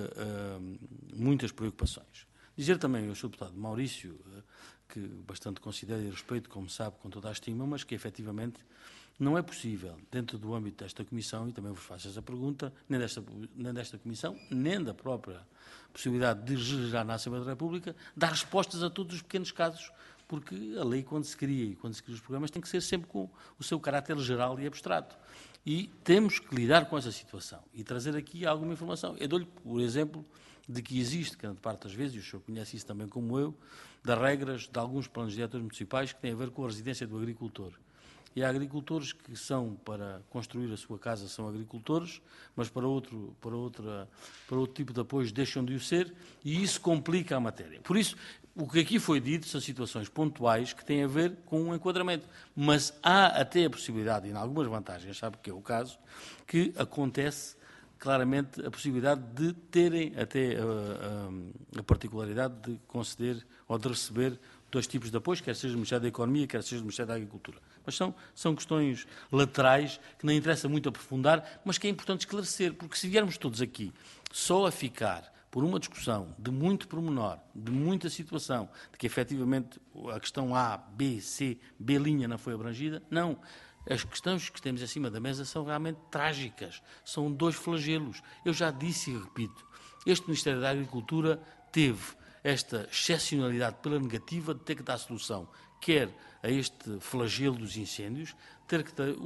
muitas preocupações. Dizer também ao Sr. Deputado Maurício, que bastante considero e respeito, como sabe, com toda a estima, mas que, efetivamente, não é possível, dentro do âmbito desta Comissão, e também vos faço essa pergunta, nem desta Comissão, nem da própria possibilidade de legislar na Assembleia da República, dar respostas a todos os pequenos casos, porque a lei, quando se cria e quando se cria os programas, tem que ser sempre com o seu caráter geral e abstrato. E temos que lidar com essa situação e trazer aqui alguma informação. Eu dou-lhe o exemplo de que existe, grande parte das vezes, e o senhor conhece isso também como eu, das regras de alguns planos diretores municipais que têm a ver com a residência do agricultor. E há agricultores que são, para construir a sua casa, são agricultores, mas para outro tipo de apoios deixam de o ser, e isso complica a matéria. Por isso, o que aqui foi dito são situações pontuais que têm a ver com um enquadramento. Mas há até a possibilidade, e em algumas vantagens, sabe que é o caso, que acontece claramente a possibilidade de terem até a particularidade de conceder ou de receber dois tipos de apoios, quer seja do Ministério da Economia, quer seja do Ministério da Agricultura. Mas são questões laterais que não interessa muito aprofundar, mas que é importante esclarecer, porque se viermos todos aqui só a ficar por uma discussão de muito pormenor, de muita situação, de que efetivamente a questão A, B, C, B' não foi abrangida, não. As questões que temos acima da mesa são realmente trágicas, são dois flagelos. Eu já disse e repito, este Ministério da Agricultura teve esta excepcionalidade pela negativa de ter que dar solução, quer a este flagelo dos incêndios, ter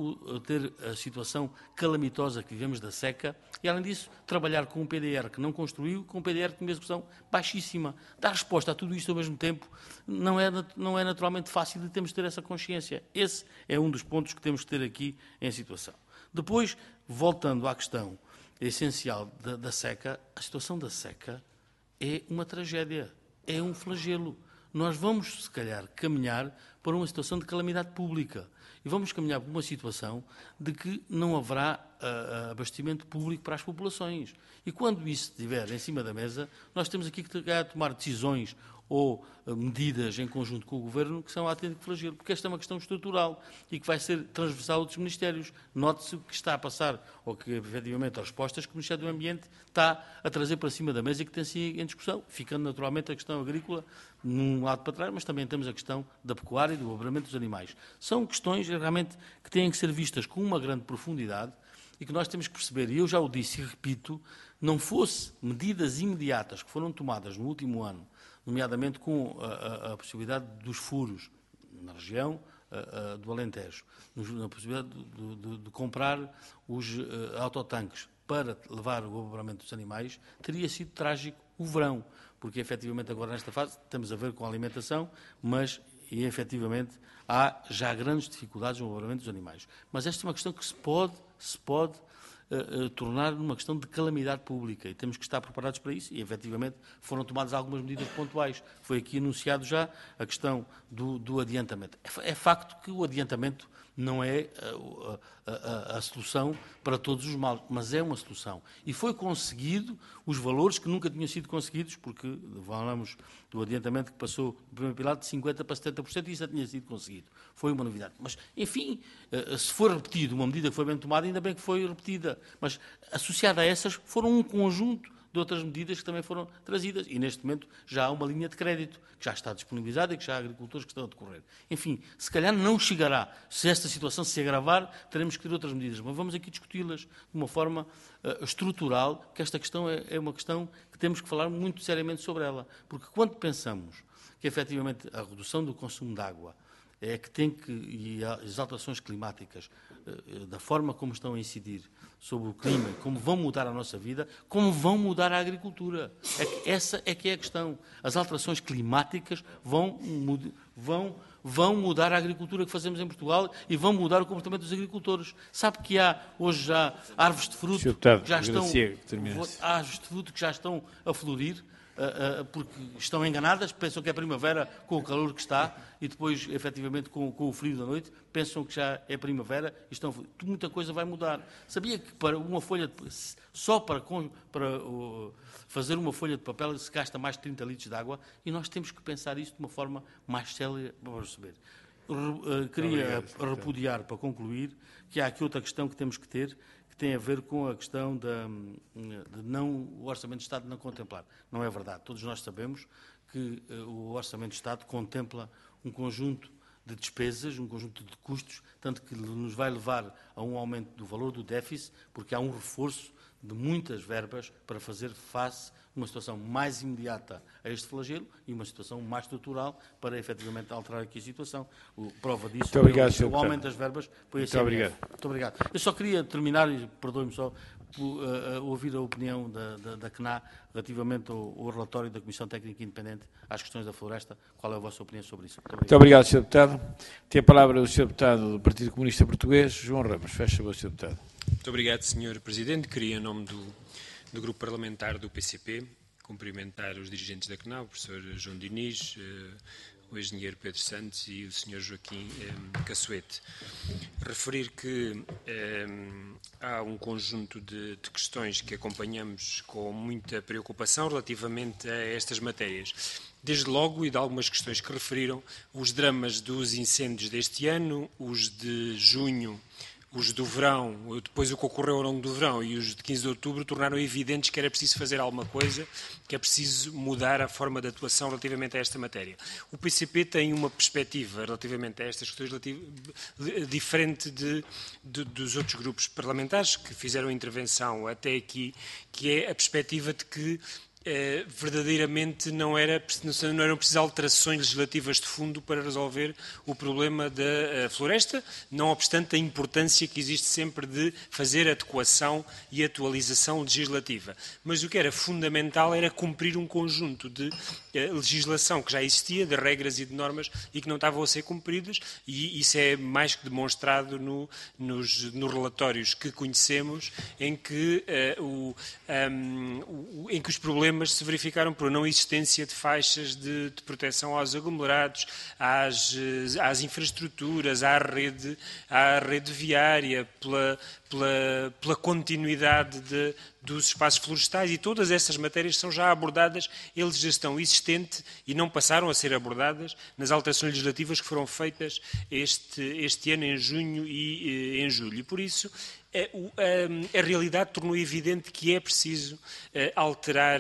a situação calamitosa que vivemos da seca e, além disso, trabalhar com um PDR que não construiu, com um PDR que tem uma execução baixíssima. Dar resposta a tudo isto ao mesmo tempo não é naturalmente fácil e temos de ter essa consciência. Esse é um dos pontos que temos de ter aqui em situação. Depois, voltando à questão essencial da seca, a situação da seca é uma tragédia, é um flagelo. Nós vamos, se calhar, caminhar para uma situação de calamidade pública. E vamos caminhar para uma situação de que não haverá abastecimento público para as populações. E quando isso estiver em cima da mesa, nós temos aqui que tomar decisões ou medidas em conjunto com o Governo que são a atender de flagelo, porque esta é uma questão estrutural e que vai ser transversal a outros ministérios. Note-se o que está a passar, ou que, efetivamente, as respostas que o Ministério do Ambiente está a trazer para cima da mesa e que tem-se em discussão, ficando naturalmente a questão agrícola num lado para trás, mas também temos a questão da pecuária e do abramento dos animais. São questões realmente que têm que ser vistas com uma grande profundidade e que nós temos que perceber, e eu já o disse e repito, não fosse medidas imediatas que foram tomadas no último ano, nomeadamente com a possibilidade dos furos na região do Alentejo, na possibilidade de comprar os autotanques para levar o abramento dos animais, teria sido trágico o verão, porque efetivamente agora nesta fase temos a ver com a alimentação, mas efetivamente há já grandes dificuldades no alojamento dos animais. Mas esta é uma questão que se pode tornar numa questão de calamidade pública e temos que estar preparados para isso e, efetivamente, foram tomadas algumas medidas pontuais. Foi aqui anunciado já a questão do adiantamento. É facto que o adiantamento não é a solução para todos os males, mas é uma solução. E foi conseguido os valores que nunca tinham sido conseguidos, porque falamos do adiantamento que passou do primeiro pilar de 50% para 70% e isso já tinha sido conseguido. Foi uma novidade. Mas, enfim, se for repetido uma medida que foi bem tomada, ainda bem que foi repetida. Mas, associada a essas, foram um conjunto de outras medidas que também foram trazidas. E, neste momento, já há uma linha de crédito que já está disponibilizada e que já há agricultores que estão a decorrer. Enfim, se calhar não chegará. Se esta situação se agravar, teremos que ter outras medidas. Mas vamos aqui discuti-las de uma forma estrutural, que esta questão é uma questão que temos que falar muito seriamente sobre ela. Porque quando pensamos que, efetivamente, a redução do consumo de água é que tem que, e as alterações climáticas, da forma como estão a incidir sobre o clima, como vão mudar a nossa vida, como vão mudar a agricultura. Essa é que é a questão. As alterações climáticas vão mudar a agricultura que fazemos em Portugal e vão mudar o comportamento dos agricultores. Sabe que há hoje já árvores de fruto que já estão a florir, porque estão enganadas, pensam que é primavera com o calor que está e depois, efetivamente, com o frio da noite, pensam que já é primavera e muita coisa vai mudar. Sabia que para uma folha só para fazer uma folha de papel se gasta mais de 30 litros de água e nós temos que pensar isso de uma forma mais séria para perceber. Queria repudiar, para concluir, que há aqui outra questão que temos que ter, que tem a ver com a questão de o Orçamento de Estado não contemplar. Não é verdade. Todos nós sabemos que o Orçamento de Estado contempla um conjunto de despesas, um conjunto de custos, tanto que nos vai levar a um aumento do valor do déficit, porque há um reforço de muitas verbas para fazer face a uma situação mais imediata a este flagelo e uma situação mais estrutural para, efetivamente, alterar aqui a situação. Prova disso é o aumento das verbas. Muito obrigado. Muito obrigado. Eu só queria terminar, e perdoe-me só, ouvir a opinião da CNA relativamente ao relatório da Comissão Técnica Independente às questões da floresta. Qual é a vossa opinião sobre isso? Muito obrigado, Sr. Deputado. Tem a palavra o Sr. Deputado do Partido Comunista Português, João Ramos. Fecha a voz, Sr. Deputado. Muito obrigado, Sr. Presidente. Queria, em nome do Grupo Parlamentar do PCP, cumprimentar os dirigentes da CNA, o professor João Diniz, o engenheiro Pedro Santos e o Sr. Joaquim Caçoete. Referir que há um conjunto de questões que acompanhamos com muita preocupação relativamente a estas matérias. Desde logo, e de algumas questões que referiram, os dramas dos incêndios deste ano, os de junho, os do verão, depois o que ocorreu ao longo do verão e os de 15 de outubro tornaram evidentes que era preciso fazer alguma coisa, que é preciso mudar a forma de atuação relativamente a esta matéria. O PCP tem uma perspectiva relativamente a estas questões diferente dos outros grupos parlamentares que fizeram intervenção até aqui, que é a perspectiva de que verdadeiramente não eram precisas alterações legislativas de fundo para resolver o problema da floresta, não obstante a importância que existe sempre de fazer adequação e atualização legislativa. Mas o que era fundamental era cumprir um conjunto de legislação que já existia, de regras e de normas, e que não estavam a ser cumpridas, e isso é mais que demonstrado nos relatórios que conhecemos, em que os problemas se verificaram por não existência de faixas de proteção aos aglomerados, às infraestruturas, à rede viária, pela continuidade dos espaços florestais, e todas essas matérias são já abordadas em legislação existente e não passaram a ser abordadas nas alterações legislativas que foram feitas este ano, em junho e em julho. E por isso a realidade tornou evidente que é preciso alterar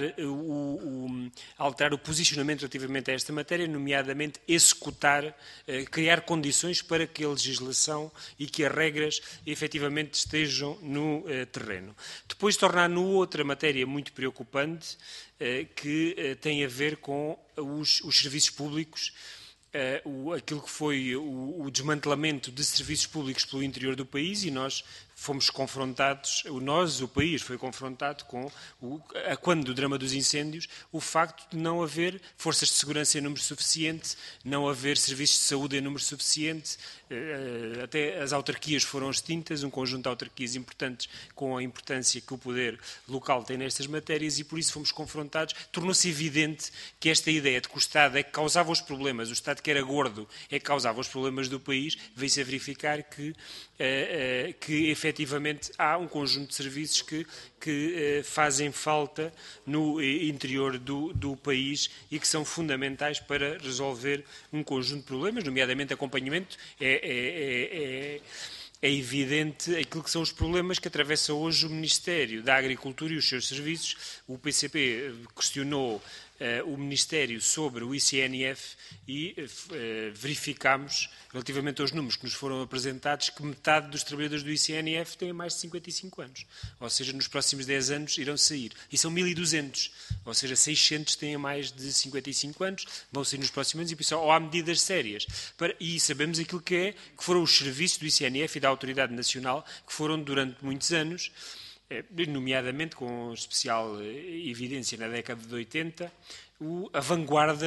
o posicionamento relativamente a esta matéria, nomeadamente executar, criar condições para que a legislação e que as regras efetivamente estejam no terreno. Depois tornar no outra matéria muito preocupante, que tem a ver com os serviços públicos, aquilo que foi o desmantelamento de serviços públicos pelo interior do país, e nós fomos confrontados, nós, o país, foi confrontado com, quando do drama dos incêndios, o facto de não haver forças de segurança em número suficiente, não haver serviços de saúde em número suficiente, até as autarquias foram extintas, um conjunto de autarquias importantes com a importância que o poder local tem nestas matérias, e por isso fomos confrontados. Tornou-se evidente que esta ideia de que o Estado é que causava os problemas, o Estado que era gordo é que causava os problemas do país, veio-se a verificar que efetivamente há um conjunto de serviços que fazem falta no interior do país e que são fundamentais para resolver um conjunto de problemas, nomeadamente acompanhamento. É evidente aquilo que são os problemas que atravessa hoje o Ministério da Agricultura e os seus serviços. O PCP questionou o Ministério sobre o ICNF e verificámos, relativamente aos números que nos foram apresentados, que metade dos trabalhadores do ICNF têm mais de 55 anos. Ou seja, nos próximos 10 anos irão sair. E são 1.200. Ou seja, 600 têm mais de 55 anos, vão sair nos próximos anos, e por isso há medidas sérias. E sabemos aquilo que foram os serviços do ICNF e da Autoridade Nacional, que foram durante muitos anos, nomeadamente com especial evidência na década de 80, a vanguarda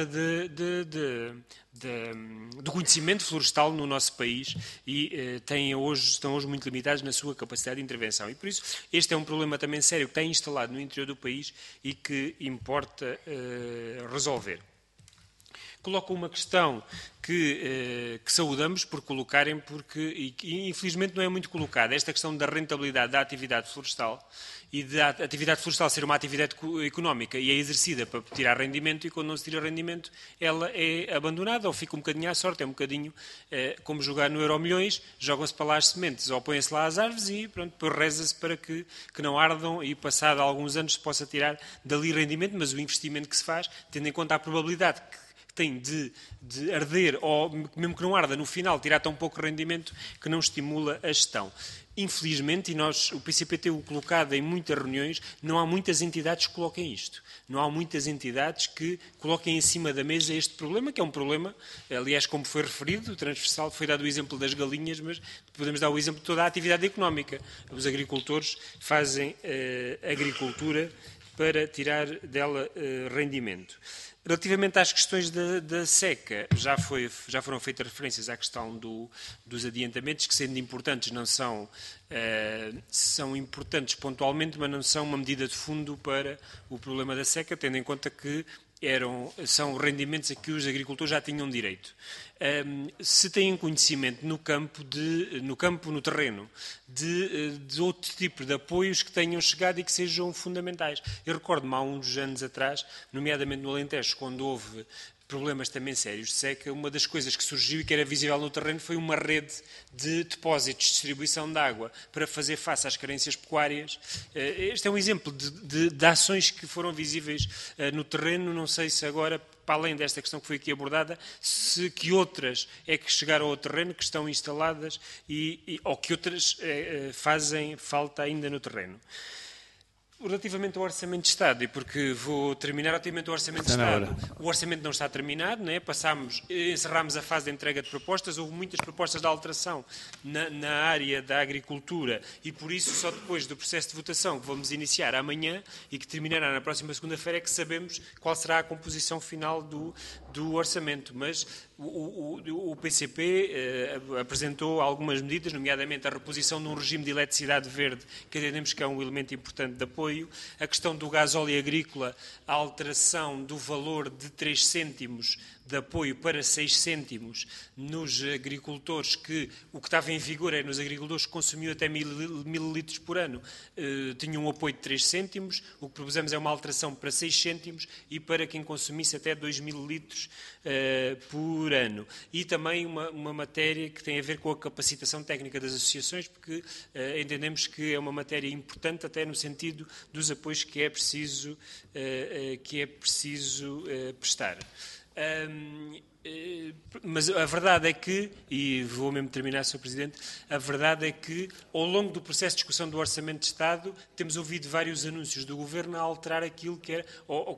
do conhecimento florestal no nosso país, e estão hoje muito limitados na sua capacidade de intervenção. E por isso este é um problema também sério que está instalado no interior do país e que importa resolver. Coloco uma questão que saudamos por colocarem, porque infelizmente não é muito colocada, esta questão da rentabilidade da atividade florestal, e da atividade florestal ser uma atividade económica e é exercida para tirar rendimento, e quando não se tira rendimento ela é abandonada ou fica um bocadinho à sorte. É um bocadinho como jogar no Euromilhões, jogam-se para lá as sementes ou põem-se lá as árvores e pronto, depois reza-se para que não ardam e passado alguns anos se possa tirar dali rendimento, mas o investimento que se faz, tendo em conta a probabilidade que tem de arder, ou mesmo que não arda, no final tirar tão pouco rendimento que não estimula a gestão. Infelizmente, e o PCP tem-o colocado em muitas reuniões, não há muitas entidades que coloquem isto. Não há muitas entidades que coloquem em cima da mesa este problema, que é um problema, aliás, como foi referido, transversal, foi dado o exemplo das galinhas, mas podemos dar o exemplo de toda a atividade económica. Os agricultores fazem agricultura para tirar dela rendimento. Relativamente às questões da seca, já foram feitas referências à questão dos adiantamentos, que sendo importantes não são importantes pontualmente, mas não são uma medida de fundo para o problema da seca, tendo em conta que são rendimentos a que os agricultores já tinham direito. Se têm conhecimento no terreno, de outro tipo de apoios que tenham chegado e que sejam fundamentais. Eu recordo-me há uns anos atrás, nomeadamente no Alentejo, quando houve problemas também sérios de seca, uma das coisas que surgiu e que era visível no terreno foi uma rede de depósitos de distribuição de água para fazer face às carências pecuárias. Este é um exemplo de ações que foram visíveis no terreno. Não sei se agora, para além desta questão que foi aqui abordada, que outras é que chegaram ao terreno, que estão instaladas, ou que outras fazem falta ainda no terreno. Relativamente ao Orçamento de Estado, e porque vou terminar relativamente ao Orçamento de Estado, o Orçamento não está terminado, não é? Encerrámos a fase de entrega de propostas, houve muitas propostas de alteração na área da agricultura, e por isso só depois do processo de votação que vamos iniciar amanhã e que terminará na próxima segunda-feira é que sabemos qual será a composição final do Orçamento. Mas o PCP apresentou algumas medidas, nomeadamente a reposição de um regime de eletricidade verde, que entendemos que é um elemento importante de apoio, a questão do gasóleo agrícola, a alteração do valor de 3 cêntimos de apoio para 6 cêntimos nos agricultores, que o que estava em vigor é nos agricultores que consumiam até 1.000 litros por ano, tinham um apoio de 3 cêntimos, o que propusemos é uma alteração para 6 cêntimos e para quem consumisse até 2.000 litros por ano. E também uma matéria que tem a ver com a capacitação técnica das associações, porque entendemos que é uma matéria importante até no sentido dos apoios que é preciso prestar. Mas a verdade é que, e vou mesmo terminar, Sr. Presidente, a verdade é que, ao longo do processo de discussão do Orçamento de Estado, temos ouvido vários anúncios do Governo a alterar aquilo que era,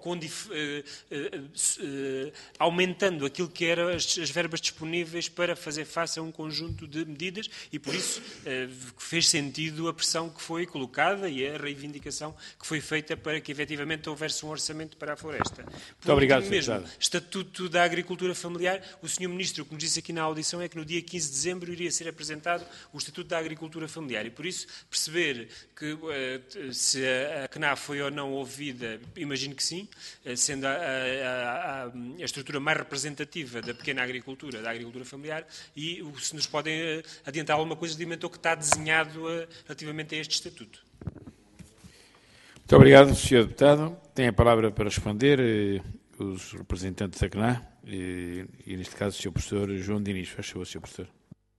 aumentando aquilo que eram as verbas disponíveis para fazer face a um conjunto de medidas e, por isso, fez sentido a pressão que foi colocada e a reivindicação que foi feita para que, efetivamente, houvesse um orçamento para a floresta. Muito obrigado, Sr. mesmo, Deputado. Estatuto da Agricultura Familiar, o Sr. Ministro, o que nos disse aqui na audição é que no dia 15 de dezembro iria ser apresentado o Estatuto da Agricultura Familiar e, por isso, perceber que se a CNAF foi ou não ouvida, imagino que sim, sendo a estrutura mais representativa da pequena agricultura, da agricultura familiar, e se nos podem adiantar alguma coisa de momento que está desenhado relativamente a este Estatuto. Muito obrigado, Sr. Deputado. Tem a palavra para responder os representantes da CNA e neste caso, o Sr. Professor João Diniz. Faz favor, Sr. Professor.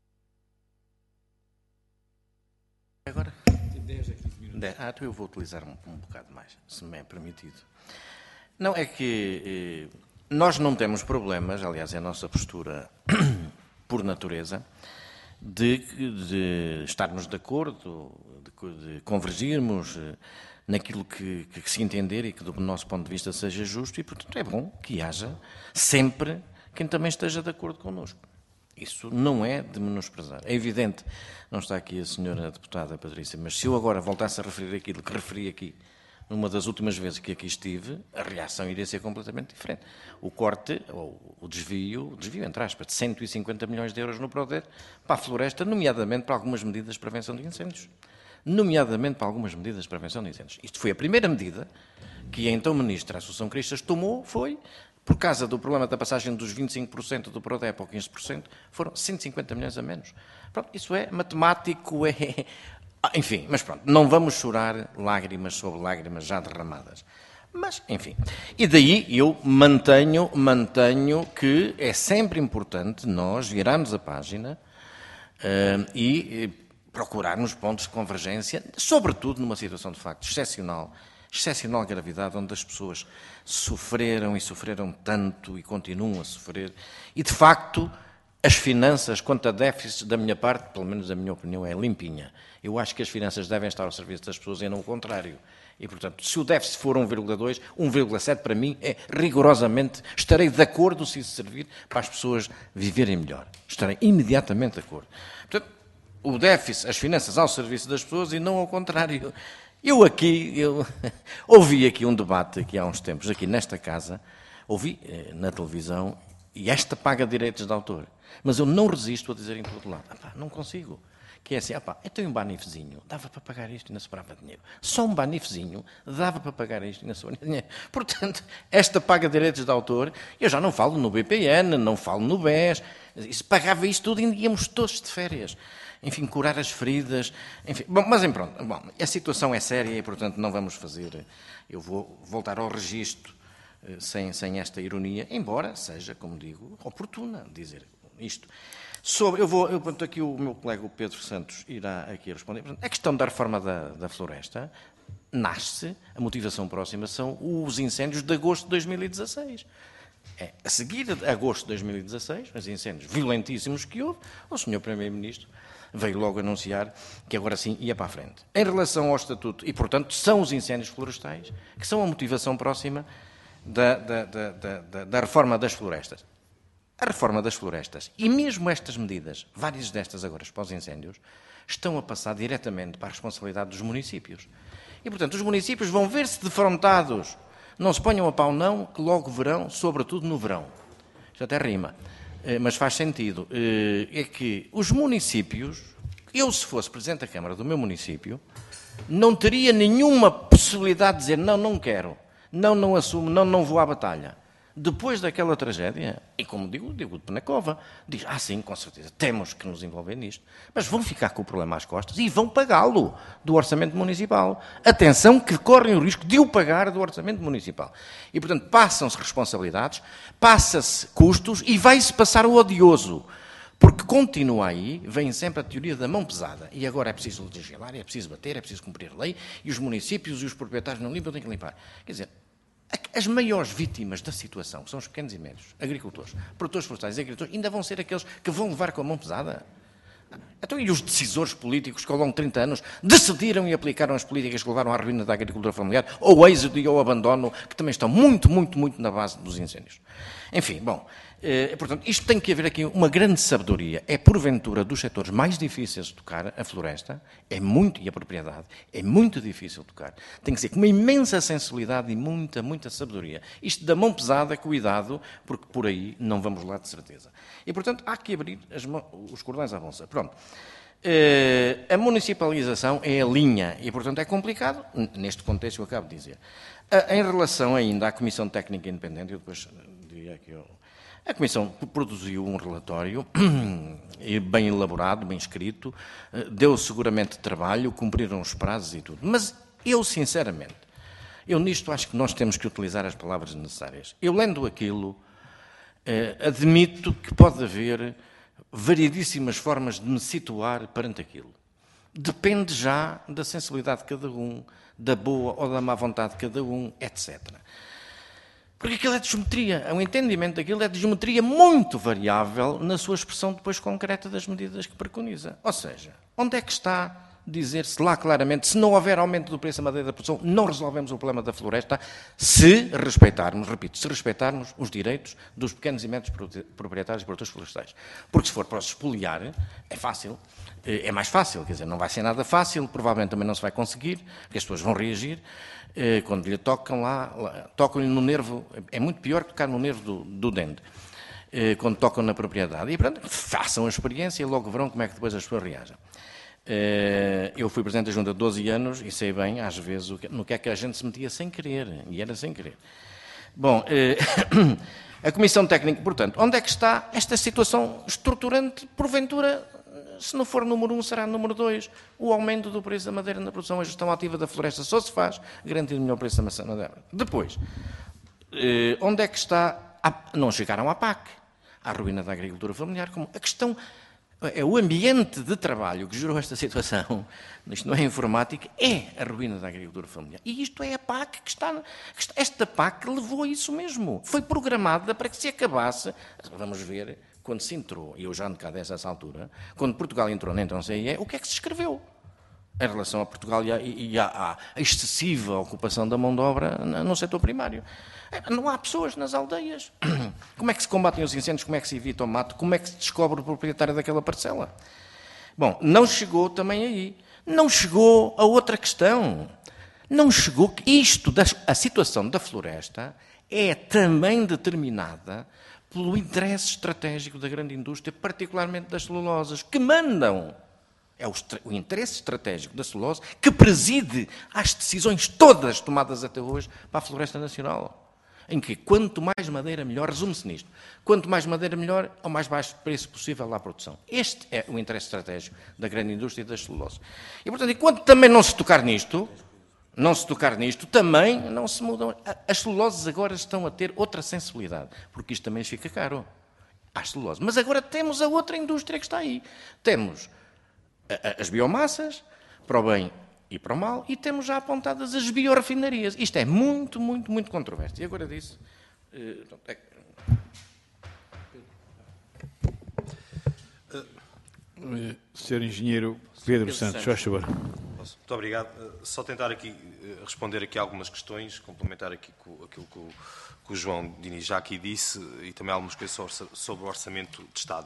Agora? 10 a 15 minutos. Então eu vou utilizar um bocado mais, se me é permitido. Não, é que nós não temos problemas, aliás, é a nossa postura por natureza, de estarmos de acordo, de convergirmos naquilo que se entender e que do nosso ponto de vista seja justo e, portanto, é bom que haja sempre quem também esteja de acordo connosco. Isso não é de menosprezar. É evidente, não está aqui a senhora deputada Patrícia, mas se eu agora voltasse a referir aquilo que referi aqui numa das últimas vezes que aqui estive, a reação iria ser completamente diferente. O corte, ou o desvio entre aspas, de 150 milhões de euros no PRODER para a floresta, nomeadamente para algumas medidas de prevenção de incêndios. Isto foi a primeira medida que a então Ministra Assunção Cristas tomou, foi, por causa do problema da passagem dos 25% do PRODER para 15%, foram 150 milhões a menos. Pronto, isso é matemático, enfim, mas pronto, não vamos chorar lágrimas sobre lágrimas já derramadas. Mas, enfim, e daí eu mantenho que é sempre importante nós virarmos a página e procurarmos pontos de convergência, sobretudo numa situação de facto excepcional gravidade, onde as pessoas sofreram tanto e continuam a sofrer, e de facto as finanças, quanto a déficit, da minha parte, pelo menos a minha opinião, é limpinha. Eu acho que as finanças devem estar ao serviço das pessoas e não o contrário. E, portanto, se o déficit for 1,2, 1,7 para mim é rigorosamente, estarei de acordo se isso servir para as pessoas viverem melhor. Estarei imediatamente de acordo. Portanto, o déficit, as finanças ao serviço das pessoas e não ao contrário. Eu ouvi aqui um debate aqui há uns tempos, aqui nesta casa, ouvi na televisão, e esta paga direitos de autor. Mas eu não resisto a dizer em todo lado, não consigo. Que é assim, eu tenho um banifezinho, dava para pagar isto e não sobrava dinheiro. Só um banifezinho dava para pagar isto e não sobrava dinheiro. Portanto, esta paga direitos de autor, eu já não falo no BPN, não falo no BES, pagava isto tudo e íamos todos de férias. Enfim, curar as feridas, enfim. Bom, mas pronto, a situação é séria e, portanto, não vamos fazer. Eu vou voltar ao registro sem esta ironia, embora seja, como digo, oportuna dizer isto. Portanto, aqui o meu colega o Pedro Santos irá aqui responder. Portanto, a questão da reforma da floresta nasce, a motivação próxima são os incêndios de agosto de 2016. A seguir a agosto de 2016, os incêndios violentíssimos que houve, o Sr. Primeiro-Ministro veio logo anunciar que agora sim ia para a frente. Em relação ao Estatuto, e portanto são os incêndios florestais, que são a motivação próxima da reforma das florestas. A reforma das florestas, e mesmo estas medidas, várias destas agora para os incêndios, estão a passar diretamente para a responsabilidade dos municípios. E portanto os municípios vão ver-se defrontados. Não se ponham a pau não, que logo verão, sobretudo no verão. Isto até rima. Mas faz sentido, é que os municípios, eu se fosse Presidente da Câmara do meu município, não teria nenhuma possibilidade de dizer não quero, não assumo, não vou à batalha. Depois daquela tragédia, e como digo de Penacova, diz, sim, com certeza, temos que nos envolver nisto, mas vão ficar com o problema às costas e vão pagá-lo do orçamento municipal. Atenção que correm o risco de o pagar do orçamento municipal. E, portanto, passam-se responsabilidades, passa-se custos e vai-se passar o odioso. Porque continua aí, vem sempre a teoria da mão pesada. E agora é preciso legislar, é preciso bater, é preciso cumprir a lei, e os municípios e os proprietários não limpam, têm que limpar. Quer dizer, As maiores vítimas da situação são os pequenos e médios, agricultores, produtores florestais e agricultores, ainda vão ser aqueles que vão levar com a mão pesada. Então, e os decisores políticos que ao longo de 30 anos decidiram e aplicaram as políticas que levaram à ruína da agricultura familiar, ou êxodo e ao abandono, que também estão muito na base dos incêndios. Enfim, bom, portanto, isto tem que haver aqui uma grande sabedoria. É, porventura, dos setores mais difíceis de tocar, a floresta, e a propriedade, é muito difícil de tocar. Tem que ser com uma imensa sensibilidade e muita sabedoria. Isto da mão pesada, cuidado, porque por aí não vamos lá de certeza. E, portanto, há que abrir os cordões à bolsa. Pronto. A municipalização é a linha e, portanto, é complicado, neste contexto que eu acabo de dizer. Em relação ainda à Comissão Técnica Independente, eu depois diria que a Comissão produziu um relatório bem elaborado, bem escrito, deu seguramente trabalho, cumpriram os prazos e tudo. Mas eu, sinceramente, nisto acho que nós temos que utilizar as palavras necessárias. Eu, lendo aquilo, admito que pode haver variedíssimas formas de me situar perante aquilo. Depende já da sensibilidade de cada um, da boa ou da má vontade de cada um, etc. Porque aquilo é de geometria, o entendimento daquilo é de geometria muito variável na sua expressão depois concreta das medidas que preconiza. Ou seja, onde é que está dizer-se lá claramente, se não houver aumento do preço da madeira da produção, não resolvemos o problema da floresta, se respeitarmos, repito, se respeitarmos os direitos dos pequenos e médios proprietários e produtores florestais. Porque se for para os expoliar, é fácil, é mais fácil, quer dizer, não vai ser nada fácil, provavelmente também não se vai conseguir, porque as pessoas vão reagir, quando lhe tocam tocam-lhe no nervo, é muito pior que tocar no nervo do dente, quando tocam na propriedade. E, portanto, façam a experiência e logo verão como é que depois as pessoas reagem. Eu fui Presidente da Junta há 12 anos e sei bem, às vezes, no que é que a gente se metia sem querer, e era sem querer. Bom, a Comissão Técnica, portanto, onde é que está esta situação estruturante, porventura, se não for número 1, será número 2, o aumento do preço da madeira na produção, a gestão ativa da floresta só se faz garantindo melhor preço da madeira. Depois, onde é que está, não chegaram à PAC, à ruína da agricultura familiar, como a questão... É o ambiente de trabalho que gerou esta situação, isto não é informática, é a ruína da agricultura familiar. E isto é a PAC que está... Esta PAC levou a isso mesmo. Foi programada para que se acabasse... Vamos ver, quando se entrou, e eu já ando cá dessa altura, quando Portugal entrou na então CIE, o que é que se escreveu? Em relação a Portugal e à excessiva ocupação da mão de obra no setor primário. Não há pessoas nas aldeias. Como é que se combatem os incêndios? Como é que se evita o mato? Como é que se descobre o proprietário daquela parcela? Bom, não chegou também aí. Não chegou a outra questão. Não chegou que a situação da floresta é também determinada pelo interesse estratégico da grande indústria, particularmente das celulosas, que mandam. É o interesse estratégico da celulose que preside às decisões todas tomadas até hoje para a Floresta Nacional. Em que quanto mais madeira melhor, resume-se nisto, quanto mais madeira melhor, ao mais baixo preço possível à produção. Este é o interesse estratégico da grande indústria e das celulose. E, portanto, enquanto também não se tocar nisto, também não se mudam. As celuloses agora estão a ter outra sensibilidade, porque isto também fica caro às celuloses. Mas agora temos a outra indústria que está aí. Temos as biomassas, para o bem e para o mal, e temos já apontadas as biorrefinarias. Isto é muito controverso. E agora disso... Sr. Engenheiro Pedro Santos, faz favor. Muito obrigado. Só tentar aqui responder aqui algumas questões, complementar aqui com aquilo que o João Diniz já aqui disse e também algumas coisas sobre o Orçamento de Estado.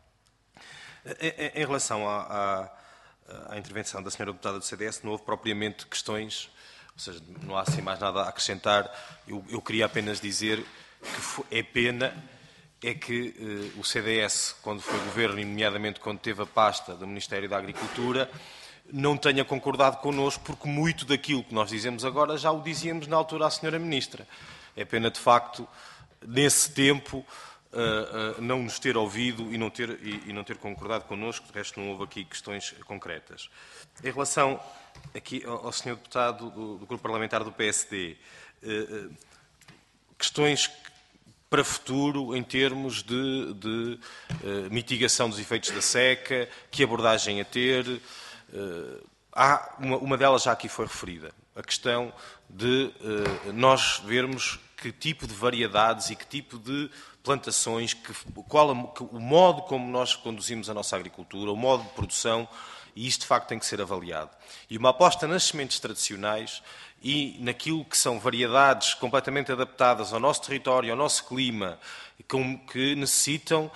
Em relação à intervenção da senhora deputada do CDS, não houve propriamente questões, ou seja, não há assim mais nada a acrescentar. Eu queria apenas dizer que é pena que o CDS, quando foi governo, e nomeadamente quando teve a pasta do Ministério da Agricultura, não tenha concordado connosco, porque muito daquilo que nós dizemos agora já o dizíamos na altura à senhora Ministra. É pena, de facto, nesse tempo... não nos ter ouvido e não ter concordado connosco, de resto não houve aqui questões concretas. Em relação aqui ao Sr. Deputado do Grupo Parlamentar do PSD, questões para futuro em termos de mitigação dos efeitos da seca, que abordagem a ter, uma delas já aqui foi referida, a questão de nós vermos que tipo de variedades e que tipo de plantações, o modo como nós conduzimos a nossa agricultura, o modo de produção, e isto de facto tem que ser avaliado. E uma aposta nas sementes tradicionais e naquilo que são variedades completamente adaptadas ao nosso território, ao nosso clima, que necessitam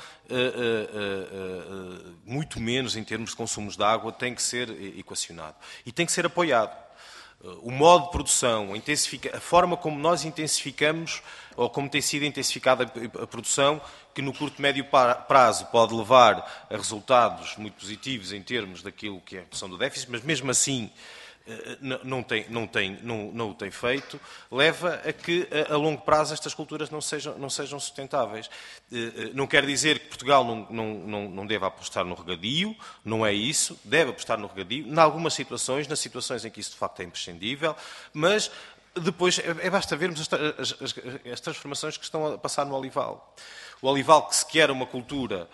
muito menos em termos de consumos de água, tem que ser equacionado. E tem que ser apoiado. O modo de produção, a forma como nós intensificamos, ou como tem sido intensificada a produção, que no curto e médio prazo pode levar a resultados muito positivos em termos daquilo que é a redução do déficit, mas mesmo assim não o tem feito, leva a que a longo prazo estas culturas não sejam sustentáveis. Não quer dizer que Portugal não deva apostar no regadio, não é isso, deve apostar no regadio, em algumas situações, nas situações em que isso de facto é imprescindível, mas depois basta vermos as transformações que estão a passar no olival. O olival, que sequer uma cultura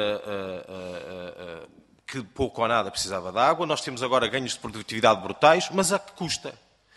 que pouco ou nada precisava de água, nós temos agora ganhos de produtividade brutais, mas a que custa?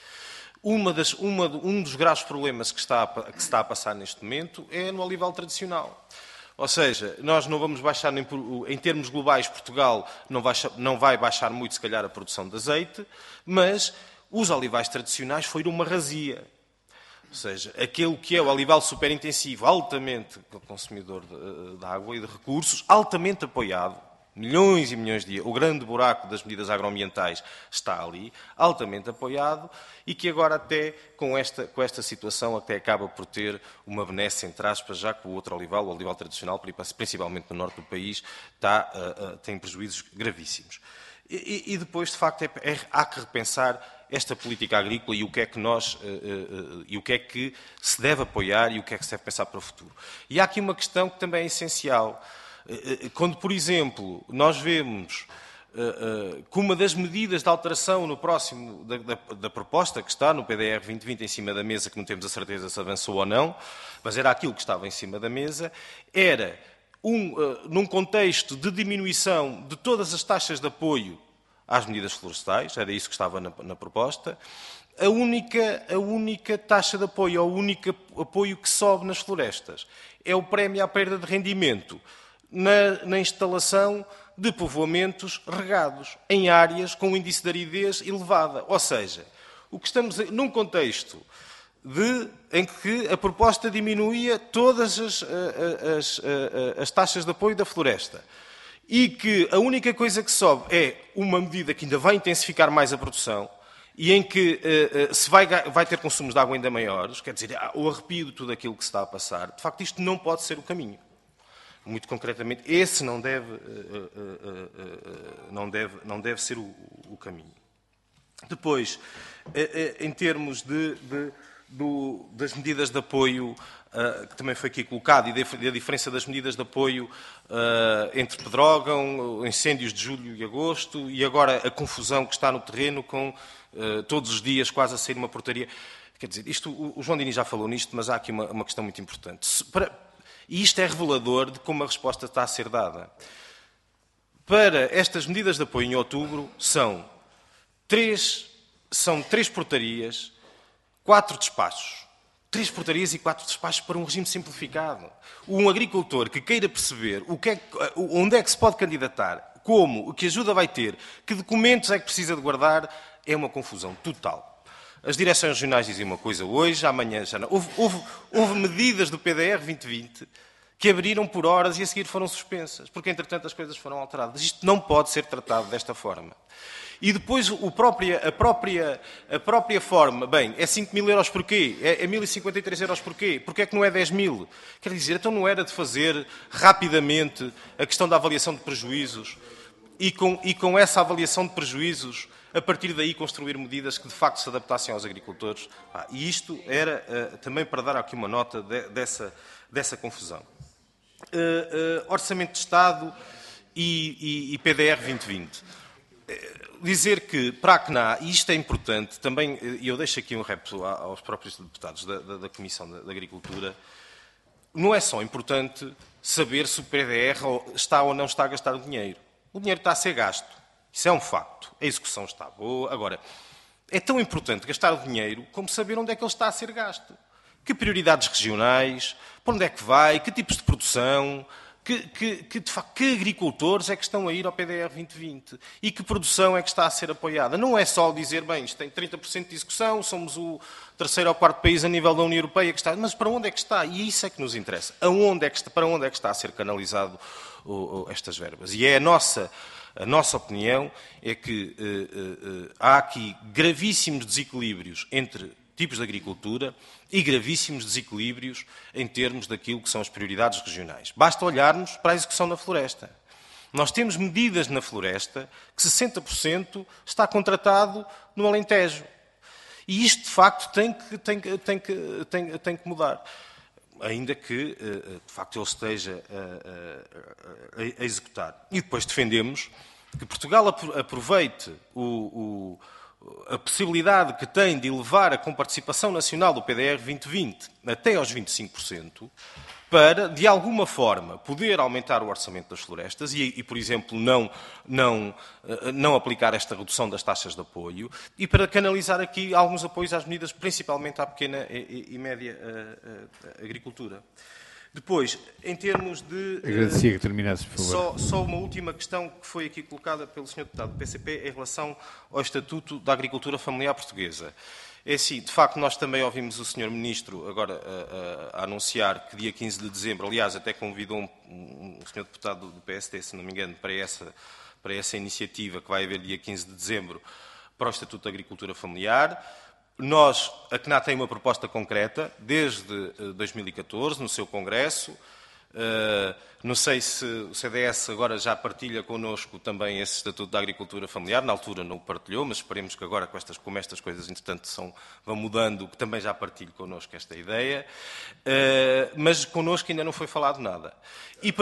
Um dos graves problemas que se está a passar neste momento é no olival tradicional. Ou seja, nós não vamos baixar, em termos globais, Portugal não vai baixar muito, se calhar, a produção de azeite, mas os olivais tradicionais foram uma razia. Ou seja, aquele que é o olival superintensivo, altamente consumidor de água e de recursos, altamente apoiado, milhões e milhões de euros, o grande buraco das medidas agroambientais está ali, altamente apoiado, e que agora até, com esta situação, até acaba por ter uma benesse, entre aspas, já que o outro olival, o olival tradicional, principalmente no norte do país, tem prejuízos gravíssimos. E depois, de facto, há que repensar esta política agrícola e o que é que e o que é que se deve apoiar e o que é que se deve pensar para o futuro. E há aqui uma questão que também é essencial. Quando, por exemplo, nós vemos que uma das medidas de alteração no próximo da proposta que está no PDR 2020 em cima da mesa, que não temos a certeza se avançou ou não, mas era aquilo que estava em cima da mesa, era, num contexto de diminuição de todas as taxas de apoio às medidas florestais, era isso que estava na proposta, a única taxa de apoio, o único apoio que sobe nas florestas é o prémio à perda de rendimento na instalação de povoamentos regados, em áreas com índice de aridez elevada. Ou seja, o que estamos num contexto em que a proposta diminuía todas as taxas de apoio da floresta e que a única coisa que sobe é uma medida que ainda vai intensificar mais a produção e em que se vai ter consumos de água ainda maiores, quer dizer, o arrepio de tudo aquilo que se está a passar, de facto isto não pode ser o caminho. Muito concretamente, esse não deve ser o caminho. Depois, em termos das medidas de apoio, que também foi aqui colocado, e da diferença das medidas de apoio entre Pedrógão, incêndios de julho e agosto, e agora a confusão que está no terreno com todos os dias quase a sair uma portaria. Quer dizer, o João Diniz já falou nisto, mas há aqui uma questão muito importante. E isto é revelador de como a resposta está a ser dada. Para estas medidas de apoio em outubro, são três portarias, 4 despachos. 3 portarias e 4 despachos para um regime simplificado. Um agricultor que queira perceber onde é que se pode candidatar, como, que ajuda vai ter, que documentos é que precisa de guardar, é uma confusão total. As direções regionais dizem uma coisa hoje, amanhã já não. Houve medidas do PDR 2020 que abriram por horas e a seguir foram suspensas, porque entretanto as coisas foram alteradas. Isto não pode ser tratado desta forma. E depois a própria forma, bem, é 5 mil euros porquê? É 1.053 euros porquê? Porquê é que não é 10 mil? Quer dizer, então não era de fazer rapidamente a questão da avaliação de prejuízos e com essa avaliação de prejuízos, a partir daí construir medidas que de facto se adaptassem aos agricultores. E isto era também para dar aqui uma nota dessa confusão. Orçamento de Estado e PDR 2020. Dizer que para a CNA, e isto é importante, também, e eu deixo aqui um repto aos próprios deputados da Comissão da Agricultura, não é só importante saber se o PDR está ou não está a gastar o dinheiro. O dinheiro está a ser gasto. Isso é um facto. A execução está boa. Agora, é tão importante gastar o dinheiro como saber onde é que ele está a ser gasto. Que prioridades regionais, para onde é que vai, que tipos de produção, de facto, que agricultores é que estão a ir ao PDR 2020 e que produção é que está a ser apoiada. Não é só dizer, bem, isto tem 30% de execução, somos o terceiro ou quarto país a nível da União Europeia que está, mas para onde é que está? E isso é que nos interessa. Para onde é que está a ser canalizado estas verbas? E é a nossa opinião é que há aqui gravíssimos desequilíbrios entre tipos de agricultura e gravíssimos desequilíbrios em termos daquilo que são as prioridades regionais. Basta olharmos para a execução na floresta. Nós temos medidas na floresta que 60% está contratado no Alentejo. E isto, de facto, tem que mudar. Ainda que, de facto, ele esteja a executar. E depois defendemos que Portugal aproveite a possibilidade que tem de elevar a comparticipação nacional do PDR 2020 até aos 25%, para, de alguma forma, poder aumentar o orçamento das florestas e por exemplo, não aplicar esta redução das taxas de apoio e para canalizar aqui alguns apoios às medidas, principalmente à pequena e média agricultura. Depois, em termos de... Agradecia que terminasse, por favor. Só uma última questão que foi aqui colocada pelo Sr. Deputado do PCP em relação ao Estatuto da Agricultura Familiar Portuguesa. É assim, de facto, nós também ouvimos o Sr. Ministro agora a anunciar que dia 15 de dezembro, aliás, até convidou um Sr. Deputado do PSD, se não me engano, para essa iniciativa que vai haver dia 15 de dezembro para o Estatuto da Agricultura Familiar. A CNA tem uma proposta concreta desde 2014 no seu Congresso. Não sei se o CDS agora já partilha connosco também esse Estatuto da Agricultura Familiar. Na altura não o partilhou, mas esperemos que agora, como estas coisas, entretanto, vão mudando, que também já partilhe connosco esta ideia. Mas connosco ainda não foi falado nada. E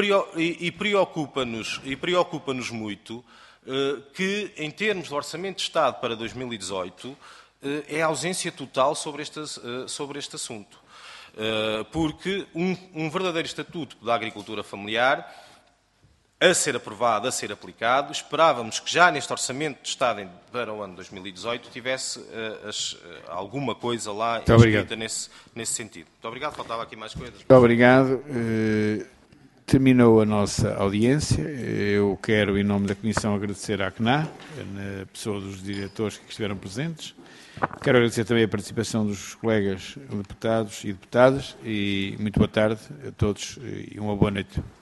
preocupa-nos muito que, em termos de Orçamento de Estado para 2018, é a ausência total sobre este assunto. Porque um verdadeiro estatuto da agricultura familiar, a ser aprovado, a ser aplicado, esperávamos que já neste Orçamento de Estado para o ano 2018 tivesse alguma coisa lá escrita nesse sentido. Muito obrigado. Faltava aqui mais coisas. Muito obrigado. Terminou a nossa audiência. Eu quero, em nome da Comissão, agradecer à CNA, na pessoa dos diretores que estiveram presentes. Quero agradecer também a participação dos colegas deputados e deputadas e muito boa tarde a todos e uma boa noite.